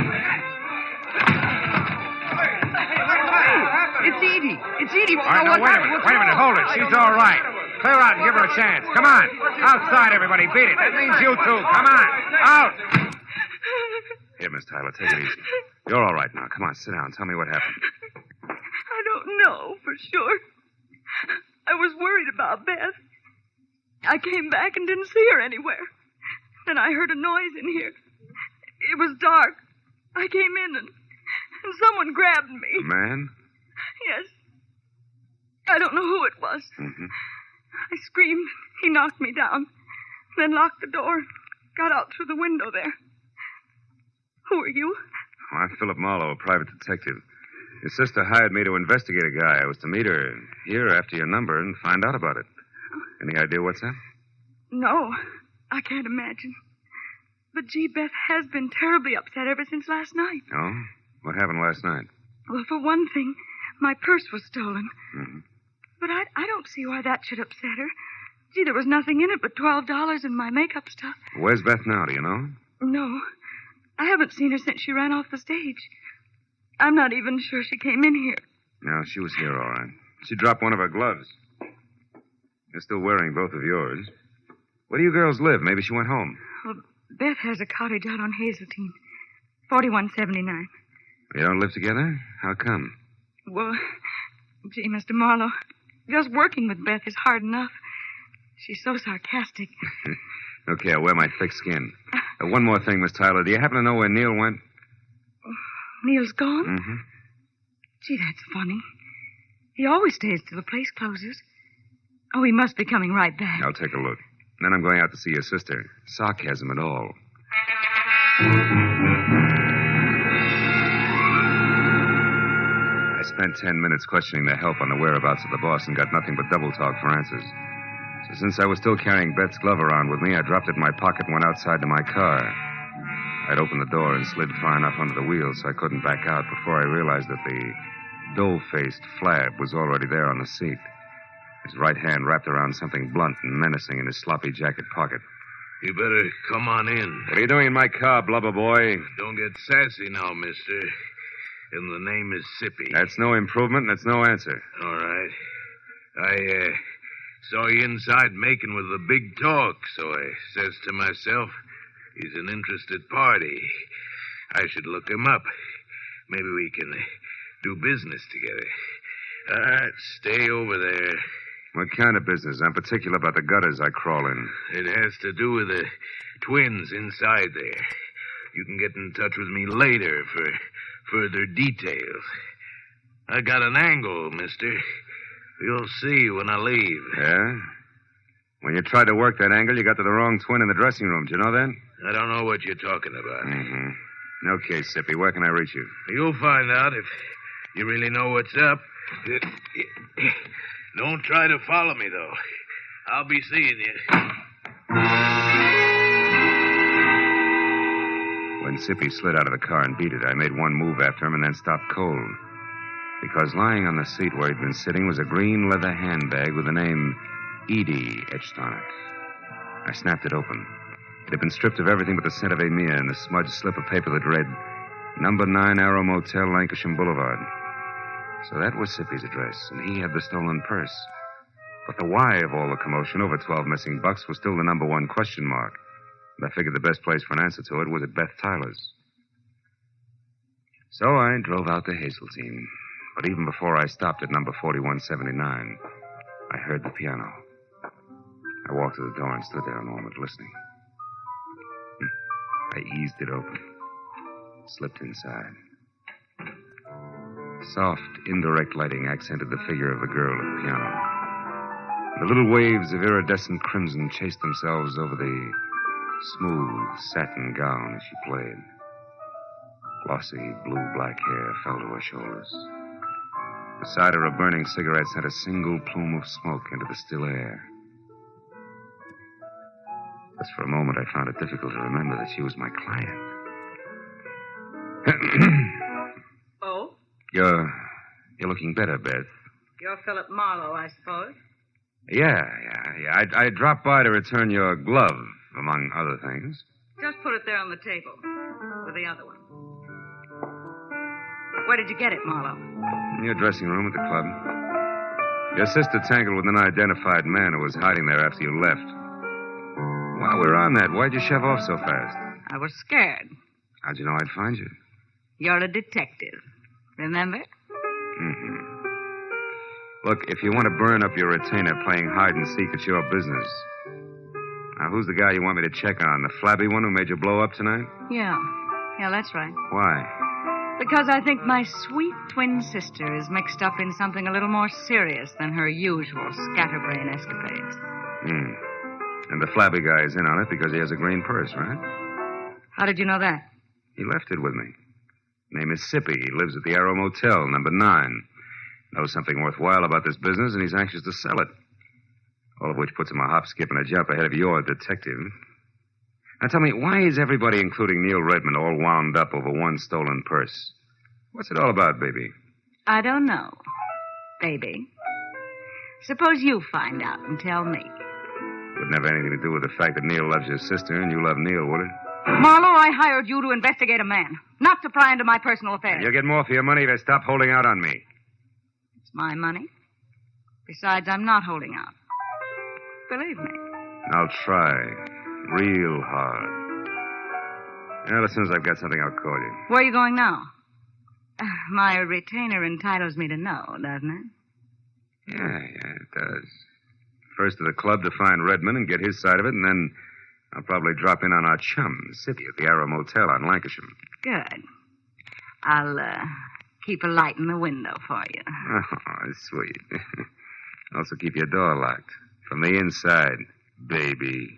It's Edie. It's Edie. All right, now, wait a minute. Wait a minute. Hold it. She's all right. Clear out and give her a chance. Come on. Outside, everybody. Beat it. That means you too. Come on. Out. Here, Miss Tyler, take it easy. You're all right now. Come on, sit down. Tell me what happened. I don't know for sure. I was worried about Beth. I came back and didn't see her anywhere. Then I heard a noise in here. It was dark. I came in and, and someone grabbed me. A man? Yes. I don't know who it was. Mm-hmm. I screamed. He knocked me down. Then locked the door. Got out through the window there. Who are you? Oh, I'm Philip Marlowe, a private detective. Your sister hired me to investigate a guy. I was to meet her here after your number and find out about it. Any idea what's up? No, I can't imagine. But, gee, Beth has been terribly upset ever since last night. Oh? What happened last night? Well, for one thing, my purse was stolen. Mm-hmm. But I, I don't see why that should upset her. Gee, there was nothing in it but twelve dollars and my makeup stuff. Where's Beth now, do you know? No. I haven't seen her since she ran off the stage. I'm not even sure she came in here. No, she was here, all right. She dropped one of her gloves. You're still wearing both of yours. Where do you girls live? Maybe she went home. Well, Beth has a cottage out on Hazeltine. forty-one seventy-nine. You don't live together? How come? Well, gee, Mister Marlowe, just working with Beth is hard enough. She's so sarcastic. Okay, I'll wear my thick skin. Uh, one more thing, Miss Tyler. Do you happen to know where Neil went? Neil's gone? Mm-hmm. Gee, that's funny. He always stays till the place closes. Oh, he must be coming right back. I'll take a look. Then I'm going out to see your sister. Sarcasm and all. I spent ten minutes questioning the help on the whereabouts of the boss and got nothing but double talk for answers. So since I was still carrying Beth's glove around with me, I dropped it in my pocket and went outside to my car. I'd opened the door and slid far enough under the wheel so I couldn't back out before I realized that the dough-faced Flab was already there on the seat. His right hand wrapped around something blunt and menacing in his sloppy jacket pocket. You better come on in. What are you doing in my car, blubber boy? Don't get sassy now, mister. And the name is Sippy. That's no improvement, and that's no answer. All right. I, uh, saw you inside making with the big talk, so I says to myself, he's an interested party. I should look him up. Maybe we can uh, do business together. All right, stay over there. What kind of business? I'm particular about the gutters I crawl in. It has to do with the twins inside there. You can get in touch with me later for further details. I got an angle, mister. You'll see when I leave. Yeah? When you tried to work that angle, you got to the wrong twin in the dressing room. Do you know that? I don't know what you're talking about. Mm-hmm. Okay, Sippy, where can I reach you? You'll find out if you really know what's up. Don't try to follow me, though. I'll be seeing you. When Sippy slid out of the car and beat it, I made one move after him and then stopped cold. Because lying on the seat where he'd been sitting was a green leather handbag with the name Edie etched on it. I snapped it open. It had been stripped of everything but the scent of Emir and the smudged slip of paper that read, Number nine Arrow Motel, Lancashire Boulevard. So that was Sippy's address, and he had the stolen purse. But the why of all the commotion over twelve missing bucks was still the number one question mark. And I figured the best place for an answer to it was at Beth Tyler's. So I drove out to Hazeltine. But even before I stopped at number forty-one seventy-nine, I heard the piano. I walked to the door and stood there a moment listening. I eased it open, slipped inside. Soft, indirect lighting accented the figure of the girl at the piano. The little waves of iridescent crimson chased themselves over the smooth satin gown as she played. Glossy blue-black hair fell to her shoulders. Beside her, a burning cigarette sent a single plume of smoke into the still air. Just for a moment, I found it difficult to remember that she was my client. Oh? You're... you're looking better, Beth. You're Philip Marlowe, I suppose. Yeah, yeah, yeah. I, I dropped by to return your glove, among other things. Just put it there on the table. With the other one. Where did you get it, Marlowe? In your dressing room at the club. Your sister tangled with an unidentified man who was hiding there after you left. While we were on that, why'd you shove off so fast? I was scared. How'd you know I'd find you? You're a detective. Remember? Mm-hmm. Look, if you want to burn up your retainer playing hide and seek, it's your business. Now, who's the guy you want me to check on? The flabby one who made you blow up tonight? Yeah. Yeah, that's right. Why? Because I think my sweet twin sister is mixed up in something a little more serious than her usual scatterbrain escapades. Hmm. And the flabby guy is in on it because he has a green purse, right? How did you know that? He left it with me. Name is Sippy. He lives at the Arrow Motel, number nine. Knows something worthwhile about this business, and he's anxious to sell it. All of which puts him a hop, skip, and a jump ahead of your detective. Now tell me, why is everybody, including Neil Redmond, all wound up over one stolen purse? What's it all about, baby? I don't know, baby. Suppose you find out and tell me. Wouldn't have anything to do with the fact that Neil loves your sister and you love Neil, would it? Marlowe, I hired you to investigate a man, not to pry into my personal affairs. You'll get more for your money if you stop holding out on me. It's my money. Besides, I'm not holding out. Believe me. I'll try. Real hard. Well, as soon as I've got something, I'll call you. Where are you going now? Uh, my retainer entitles me to know, doesn't it? Yeah, yeah, it does. First to the club to find Redmond and get his side of it, and then I'll probably drop in on our chum, Sippy, at the Arrow Motel on Lancashire. Good. I'll, uh, keep a light in the window for you. Oh, sweet. Also keep your door locked. From the inside, baby.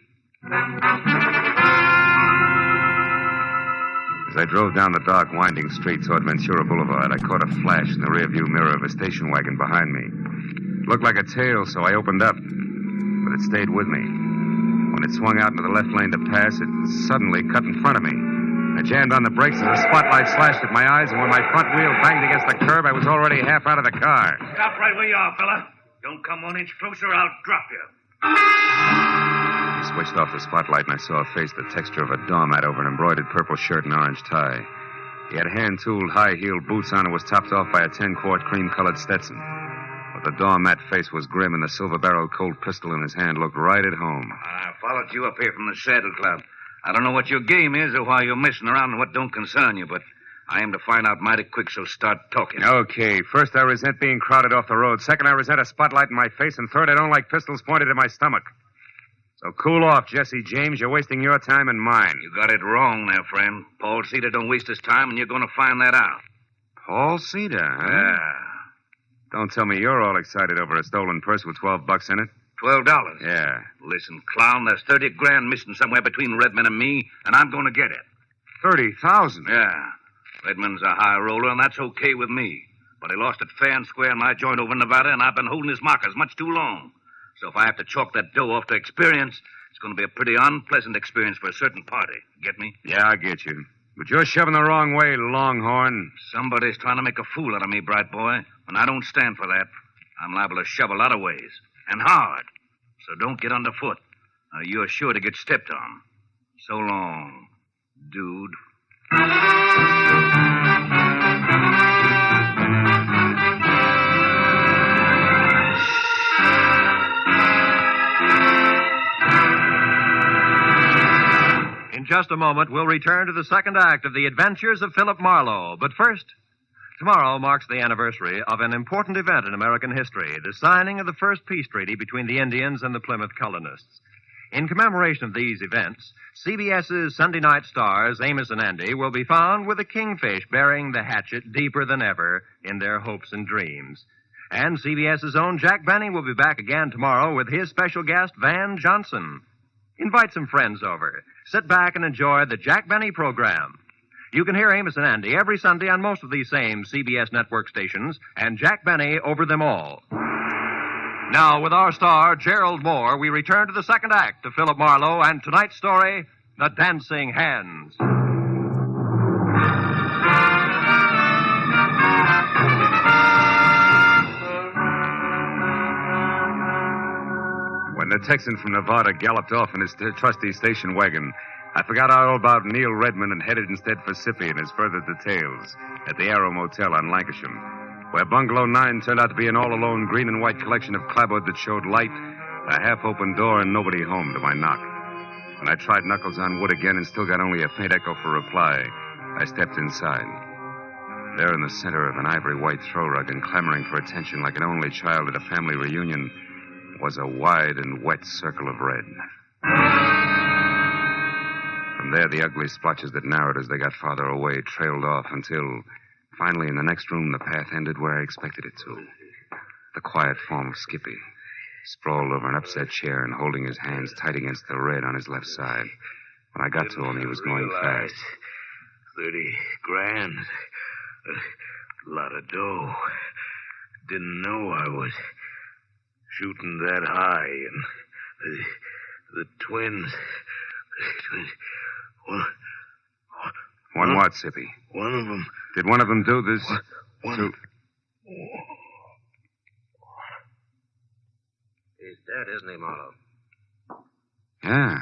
As I drove down the dark, winding street toward Ventura Boulevard, I caught a flash in the rearview mirror of a station wagon behind me. It looked like a tail, so I opened up. But it stayed with me. When it swung out into the left lane to pass, it suddenly cut in front of me. I jammed on the brakes as the spotlight slashed at my eyes, and when my front wheel banged against the curb, I was already half out of the car. Stop right where you are, fella. Don't come one inch closer, I'll drop you. He switched off the spotlight, and I saw a face the texture of a doormat over an embroidered purple shirt and orange tie. He had hand-tooled, high-heeled boots on and was topped off by a ten-quart cream-colored Stetson. But the doormat face was grim, and the silver-barreled Colt pistol in his hand looked right at home. I followed you up here from the Saddle Club. I don't know what your game is or why you're messing around and what don't concern you, but I aim to find out mighty quick, so start talking. Okay, first I resent being crowded off the road. Second, I resent a spotlight in my face. And third, I don't like pistols pointed at my stomach. So cool off, Jesse James. You're wasting your time and mine. You got it wrong there, friend. Paul Cedar don't waste his time, and you're going to find that out. Paul Cedar, huh? Yeah. Don't tell me you're all excited over a stolen purse with twelve bucks in it. Twelve dollars? Yeah. Listen, clown, there's thirty grand missing somewhere between Redmond and me, and I'm going to get it. Thirty thousand? Yeah. Redmond's a high roller, and that's okay with me. But he lost it fair and square in my joint over in Nevada, and I've been holding his markers much too long. So if I have to chalk that dough off to experience, it's going to be a pretty unpleasant experience for a certain party. Get me? Yeah, I get you. But you're shoving the wrong way, Longhorn. Somebody's trying to make a fool out of me, bright boy, and I don't stand for that. I'm liable to shove a lot of ways, and hard. So don't get underfoot. Uh, you're sure to get stepped on. So long, dude. In just a moment, we'll return to the second act of The Adventures of Philip Marlowe. But first, tomorrow marks the anniversary of an important event in American history, the signing of the first peace treaty between the Indians and the Plymouth colonists. In commemoration of these events, CBS's Sunday night stars, Amos and Andy, will be found with a kingfish burying the hatchet deeper than ever in their hopes and dreams. And CBS's own Jack Benny will be back again tomorrow with his special guest, Van Johnson. Invite some friends over. Sit back and enjoy the Jack Benny program. You can hear Amos and Andy every Sunday on most of these same C B S network stations, and Jack Benny over them all. Now, with our star, Gerald Moore, we return to the second act of Philip Marlowe and tonight's story, The Dancing Hands. When the Texan from Nevada galloped off in his t- trusty station wagon, I forgot all about Neil Redmond and headed instead for Sippy and his further details at the Arrow Motel on Lancashire, where Bungalow nine turned out to be an all-alone green and white collection of clapboard that showed light, a half-open door, and nobody home to my knock. When I tried knuckles on wood again and still got only a faint echo for reply, I stepped inside. There in the center of an ivory-white throw rug and clamoring for attention like an only child at a family reunion was a wide and wet circle of red. From there, the ugly splotches that narrowed as they got farther away trailed off until, finally, in the next room, the path ended where I expected it to. The quiet form of Skippy, sprawled over an upset chair and holding his hands tight against the red on his left side. When I got to him, he was going fast. Thirty grand. A lot of dough. Didn't know I was shooting that high. And the, the twins, One, One what, Sippy? one of them. Did one of them do this? One. to- He's dead, isn't he, Marlowe? Yeah.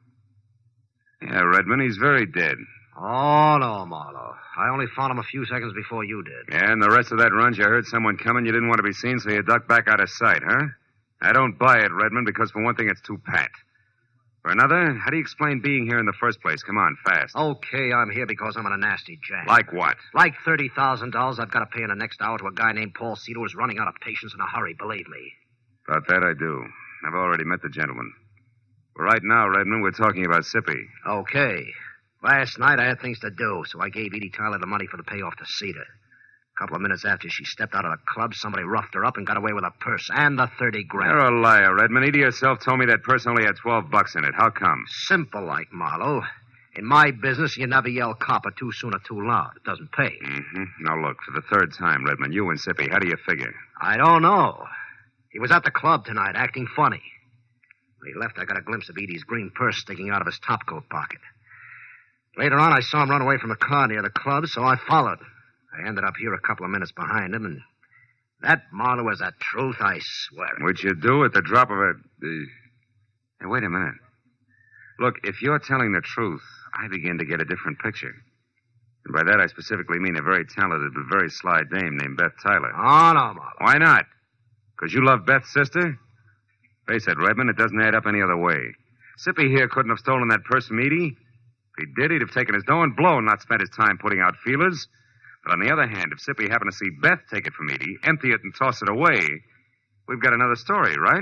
Yeah, Redmond, he's very dead. Oh, no, Marlowe. I only found him a few seconds before you did. Yeah, and the rest of that run, you heard someone coming, you didn't want to be seen, so you ducked back out of sight, huh? I don't buy it, Redmond, because for one thing, it's too pat. For another, how do you explain being here in the first place? Come on, fast. Okay, I'm here because I'm in a nasty jam. Like what? Like thirty thousand dollars I've got to pay in the next hour to a guy named Paul Cedar who's running out of patience in a hurry, believe me. About that, I do. I've already met the gentleman. But right now, Redmond, we're talking about Sippy. Okay. Last night I had things to do, so I gave Edie Tyler the money for the payoff to Cedar. A couple of minutes after she stepped out of the club, somebody roughed her up and got away with her purse and the thirty grand. You're a liar, Redmond. Edie herself told me that purse only had twelve bucks in it. How come? Simple like, Marlowe. In my business, you never yell copper too soon or too loud. It doesn't pay. Mm-hmm. Now, look, for the third time, Redmond, you and Sippy, how do you figure? I don't know. He was at the club tonight, acting funny. When he left, I got a glimpse of Edie's green purse sticking out of his topcoat pocket. Later on, I saw him run away from a car near the club, so I followed. I ended up here a couple of minutes behind him, and that, Marlowe, is the truth, I swear it. Which you do at the drop of a... Uh... Hey, wait a minute. Look, if you're telling the truth, I begin to get a different picture. And by that, I specifically mean a very talented but very sly dame named Beth Tyler. Oh, no, Marlowe. Why not? Because you love Beth's sister? Face it, Redmond, it doesn't add up any other way. Sippy here couldn't have stolen that purse from Edie. If he did, he'd have taken his dough and blow and not spent his time putting out feelers. But on the other hand, if Sippy happened to see Beth take it from Edie, empty it and toss it away, we've got another story, right?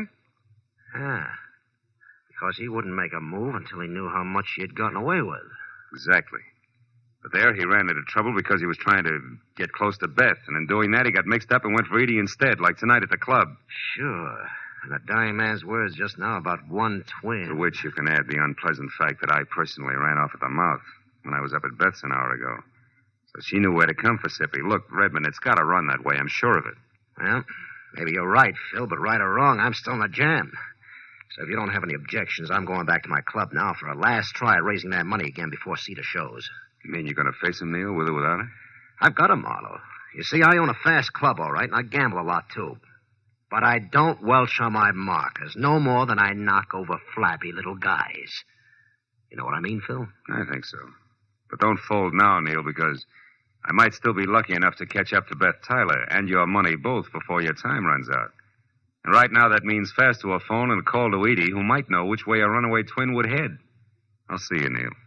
Ah. Because he wouldn't make a move until he knew how much she had gotten away with. Exactly. But there he ran into trouble because he was trying to get close to Beth, and in doing that, he got mixed up and went for Edie instead, like tonight at the club. Sure. And a dying man's words just now about one twin. To which you can add the unpleasant fact that I personally ran off at the mouth when I was up at Beth's an hour ago. So she knew where to come for Sippy. Look, Redmond, it's got to run that way. I'm sure of it. Well, maybe you're right, Phil, but right or wrong, I'm still in a jam. So if you don't have any objections, I'm going back to my club now for a last try at raising that money again before Cedar shows. You mean you're going to face him, Neil, with or without it? I've got him, Marlowe. You see, I own a fast club, all right, and I gamble a lot, too. But I don't welch on my markers, no more than I knock over flabby little guys. You know what I mean, Phil? I think so. But don't fold now, Neil, because I might still be lucky enough to catch up to Beth Tyler and your money both before your time runs out. And right now that means fast to a phone and a call to Edie, who might know which way a runaway twin would head. I'll see you, Neil.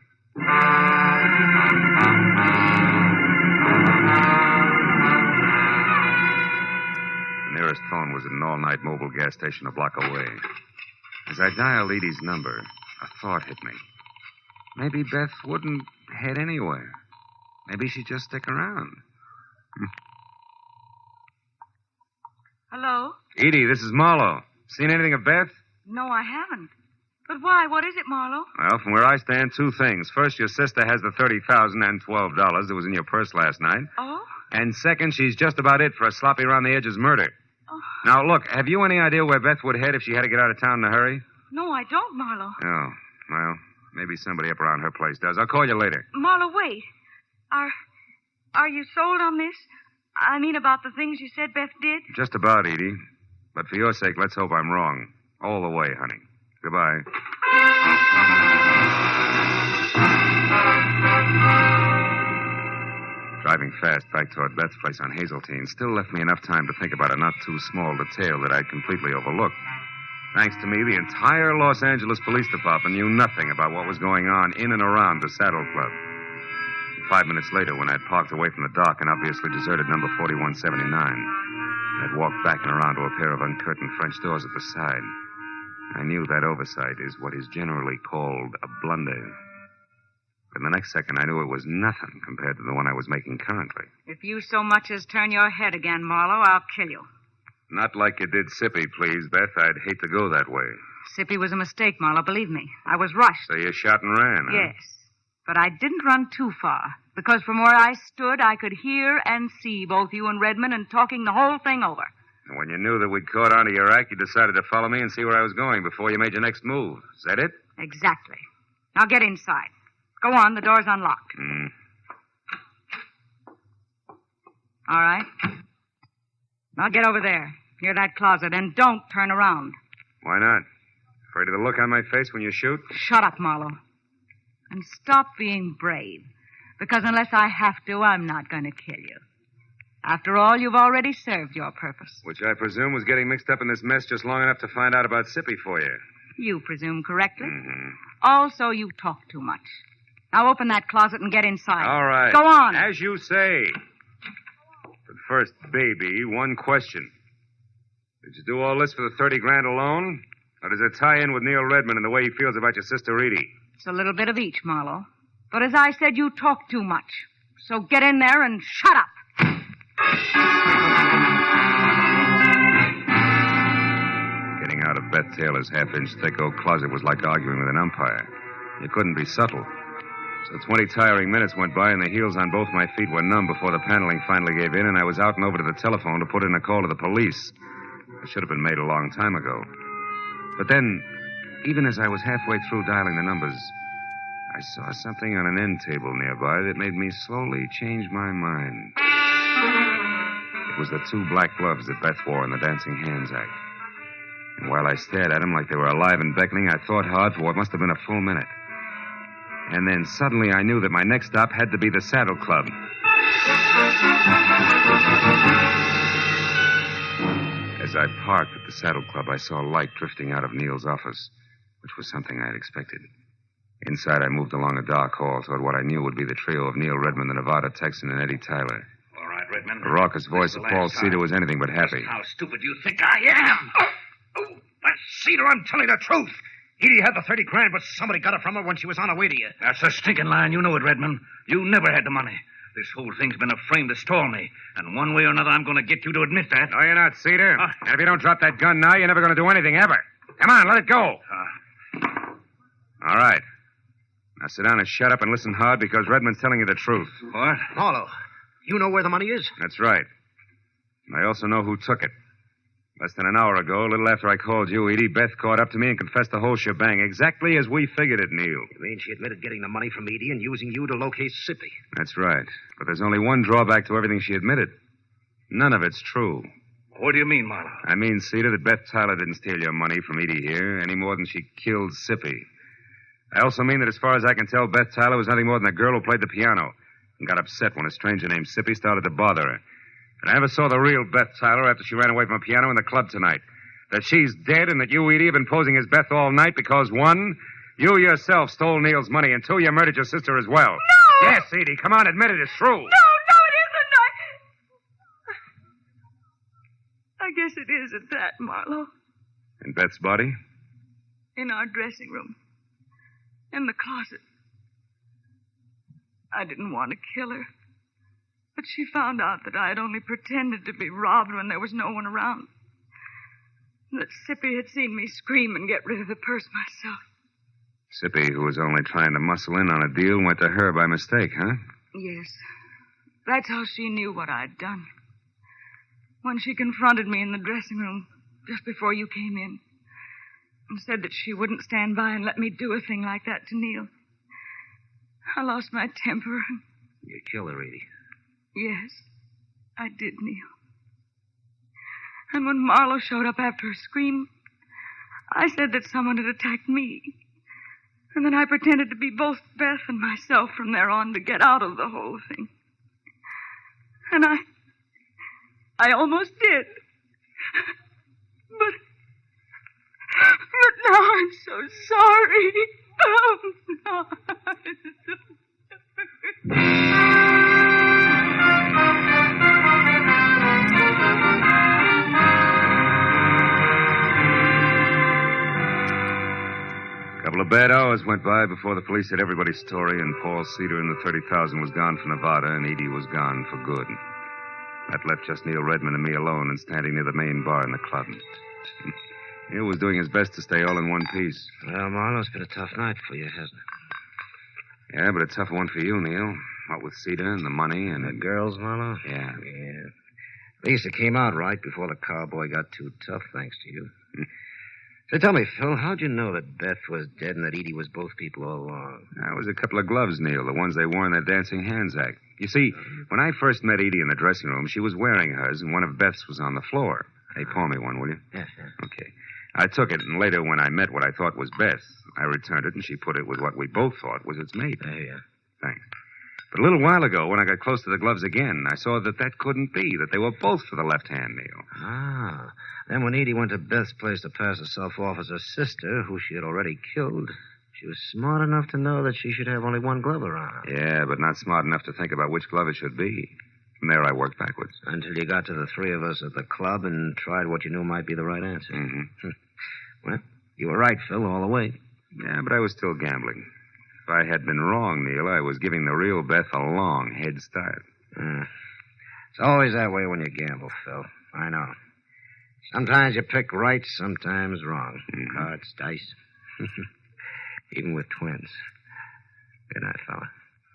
The nearest phone was at an all-night mobile gas station a block away. As I dialed Edie's number, a thought hit me. Maybe Beth wouldn't head anywhere. Maybe she'd just stick around. Hello? Edie, this is Marlowe. Seen anything of Beth? No, I haven't. But why? What is it, Marlowe? Well, from where I stand, two things. First, your sister has the thirty thousand dollars and twelve dollars that was in your purse last night. Oh? And second, she's just about it for a sloppy around the edges murder. Oh. Now, look, have you any idea where Beth would head if she had to get out of town in a hurry? No, I don't, Marlowe. Oh, well, maybe somebody up around her place does. I'll call you later. Marlowe, wait. Are are you sold on this? I mean, about the things you said Beth did? Just about, Edie. But for your sake, let's hope I'm wrong. All the way, honey. Goodbye. Driving fast back toward Beth's place on Hazeltine still left me enough time to think about a not too small detail that I'd completely overlooked. Thanks to me, the entire Los Angeles Police Department knew nothing about what was going on in and around the Saddle Club. Five minutes later, when I'd parked away from the dark and obviously deserted number forty-one seventy-nine, I'd walked back and around to a pair of uncurtained French doors at the side. I knew that oversight is what is generally called a blunder. But the next second, I knew it was nothing compared to the one I was making currently. If you so much as turn your head again, Marlowe, I'll kill you. Not like you did Sippy, please, Beth. I'd hate to go that way. Sippy was a mistake, Marlowe, believe me. I was rushed. So you shot and ran, huh? Yes. But I didn't run too far, because from where I stood, I could hear and see both you and Redmond and talking the whole thing over. And when you knew that we'd caught on to your act, you decided to follow me and see where I was going before you made your next move. Is that it? Exactly. Now get inside. Go on, the door's unlocked. Mm. All right. Now get over there, near that closet, and don't turn around. Why not? Afraid of the look on my face when you shoot? Shut up, Marlowe. And stop being brave. Because unless I have to, I'm not going to kill you. After all, you've already served your purpose. Which I presume was getting mixed up in this mess just long enough to find out about Sippy for you. You presume correctly. Mm-hmm. Also, you talk too much. Now open that closet and get inside. All right. Go on. As you say. But first, baby, one question. Did you do all this for the thirty grand alone? Or does it tie in with Neil Redmond and the way he feels about your sister Edie? It's a little bit of each, Marlowe. But as I said, you talk too much. So get in there and shut up. Getting out of Beth Taylor's half-inch thick oak closet was like arguing with an umpire. You couldn't be subtle. So twenty tiring minutes went by, and the heels on both my feet were numb before the paneling finally gave in, and I was out and over to the telephone to put in a call to the police. It should have been made a long time ago. But then, even as I was halfway through dialing the numbers, I saw something on an end table nearby that made me slowly change my mind. It was the two black gloves that Beth wore in the Dancing Hands act. And while I stared at them like they were alive and beckoning, I thought hard for what must have been a full minute. And then suddenly I knew that my next stop had to be the Saddle Club. As I parked at the Saddle Club, I saw light drifting out of Neil's office, which was something I had expected. Inside, I moved along a dark hall toward what I knew would be the trio of Neil Redmond, the Nevada Texan, and Eddie Tyler. All right, Redmond. The raucous voice of Paul Cedar was anything but happy. How stupid you think I am? Oh, oh, but Cedar, I'm telling the truth. Edie had the thirty grand, but somebody got it from her when she was on her way to you. That's a stinking lie, you know it, Redmond. You never had the money. This whole thing's been a frame to stall me. And one way or another, I'm going to get you to admit that. No, you're not, Cedar. Uh, and if you don't drop that gun now, you're never going to do anything ever. Come on, let it go. Uh, All right. Now sit down and shut up and listen hard, because Redmond's telling you the truth. What? Marlowe, you know where the money is? That's right. And I also know who took it. Less than an hour ago, a little after I called you, Edie, Beth caught up to me and confessed the whole shebang, exactly as we figured it, Neil. You mean she admitted getting the money from Edie and using you to locate Sippy? That's right. But there's only one drawback to everything she admitted. None of it's true. What do you mean, Marlowe? I mean, Cedar, that Beth Tyler didn't steal your money from Edie here any more than she killed Sippy. I also mean that as far as I can tell, Beth Tyler was nothing more than a girl who played the piano and got upset when a stranger named Sippy started to bother her. And I never saw the real Beth Tyler after she ran away from a piano in the club tonight. That she's dead and that you, Edie, have been posing as Beth all night because, one, you yourself stole Neil's money, and two, you murdered your sister as well. No! Yes, Edie, come on, admit it, it's true. No, no, it isn't. I... I guess it is at that, Marlowe. And Beth's body? In our dressing room. In the closet. I didn't want to kill her. But she found out that I had only pretended to be robbed when there was no one around. And that Sippy had seen me scream and get rid of the purse myself. Sippy, who was only trying to muscle in on a deal, went to her by mistake, huh? Yes. That's how she knew what I'd done. When she confronted me in the dressing room just before you came in and said that she wouldn't stand by and let me do a thing like that to Neil, I lost my temper. You killed her, Edie. Yes, I did, Neil. And when Marlowe showed up after her scream, I said that someone had attacked me. And then I pretended to be both Beth and myself from there on to get out of the whole thing. And I... I almost did. But... But now I'm so sorry. Oh, no. A couple of bad hours went by before the police had everybody's story, and Paul Cedar and the thirty thousand was gone for Nevada, and Edie was gone for good. That left just Neil Redmond and me alone and standing near the main bar in the club. Neil was doing his best to stay all in one piece. Well, Marlowe, it's been a tough night for you, hasn't it? Yeah, but a tough one for you, Neil. What with Cedar and the money and... The girls, Marlowe? Yeah. Yeah. At least it came out right before the cowboy got too tough, thanks to you. So tell me, Phil, how'd you know that Beth was dead and that Edie was both people all along? That was a couple of gloves, Neil, the ones they wore in that Dancing Hands act. You see, when I first met Edie in the dressing room, she was wearing hers, and one of Beth's was on the floor. Hey, pour me one, will you? Yes, yes. Okay. I took it, and later when I met what I thought was Beth, I returned it, and she put it with what we both thought was its mate. There you are. Thanks. But a little while ago, when I got close to the gloves again, I saw that that couldn't be, that they were both for the left hand, Neil. Ah. Then when Edie went to Beth's place to pass herself off as her sister, who she had already killed, she was smart enough to know that she should have only one glove around her. Yeah, but not smart enough to think about which glove it should be. From there, I worked backwards. Until you got to the three of us at the club and tried what you knew might be the right answer. Mm-hmm. Well, you were right, Phil, all the way. Yeah, but I was still gambling. If I had been wrong, Neil, I was giving the real Beth a long head start. Uh, it's always that way when you gamble, Phil. I know. Sometimes you pick right, sometimes wrong. Mm-hmm. Cards, dice. Even with twins. Good night, fella.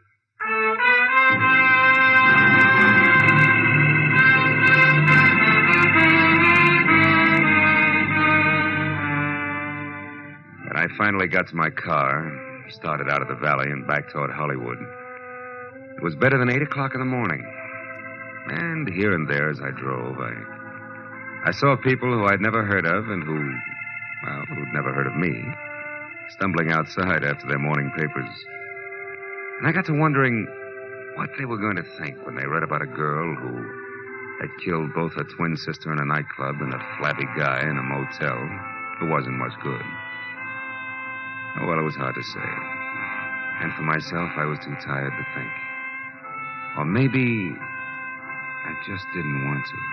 When I finally got to my car, started out of the valley and back toward Hollywood. It was better than eight o'clock in the morning. And here and there as I drove, I, I saw people who I'd never heard of and who, well, who'd never heard of me, stumbling outside after their morning papers. And I got to wondering what they were going to think when they read about a girl who had killed both her twin sister in a nightclub and a flabby guy in a motel who wasn't much good. Oh, well, it was hard to say. And for myself, I was too tired to think. Or maybe I just didn't want to.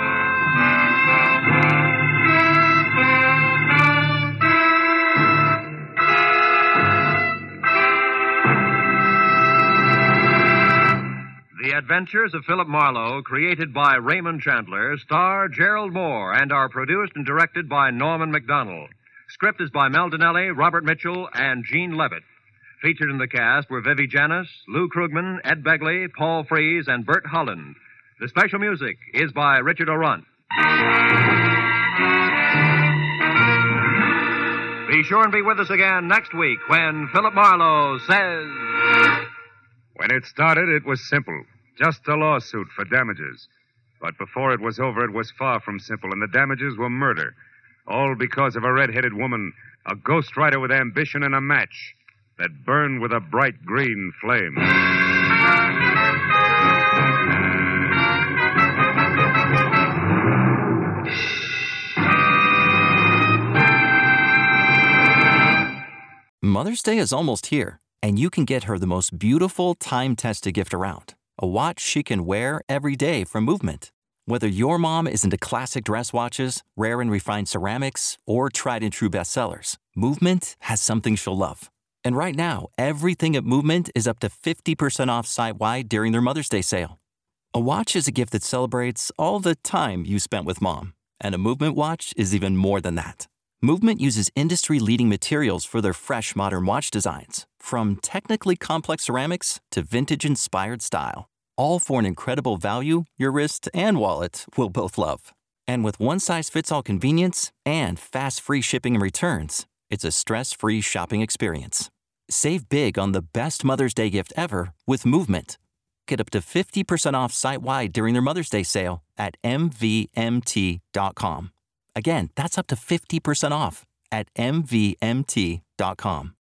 The Adventures of Philip Marlowe, created by Raymond Chandler, star Gerald Moore, and are produced and directed by Norman MacDonald. Script is by Mel Donnelly, Robert Mitchell, and Gene Levitt. Featured in the cast were Vivi Janis, Lou Krugman, Ed Begley, Paul Frees, and Bert Holland. The special music is by Richard O'Runt. Be sure and be with us again next week when Philip Marlowe says... When it started, it was simple. Just a lawsuit for damages. But before it was over, it was far from simple, and the damages were murder. All because of a red-headed woman, a ghostwriter with ambition and a match that burned with a bright green flame. Mother's Day is almost here, and you can get her the most beautiful, time-tested gift around. A watch she can wear every day from Movement. Whether your mom is into classic dress watches, rare and refined ceramics, or tried-and-true bestsellers, Movement has something she'll love. And right now, everything at Movement is up to fifty percent off site-wide during their Mother's Day sale. A watch is a gift that celebrates all the time you spent with Mom. And a Movement watch is even more than that. Movement uses industry-leading materials for their fresh, modern watch designs, from technically complex ceramics to vintage-inspired style. All for an incredible value your wrist and wallet will both love. And with one-size-fits-all convenience and fast free shipping and returns, it's a stress-free shopping experience. Save big on the best Mother's Day gift ever with Movement. Get up to fifty percent off site-wide during their Mother's Day sale at M V M T dot com. Again, that's up to fifty percent off at M V M T dot com.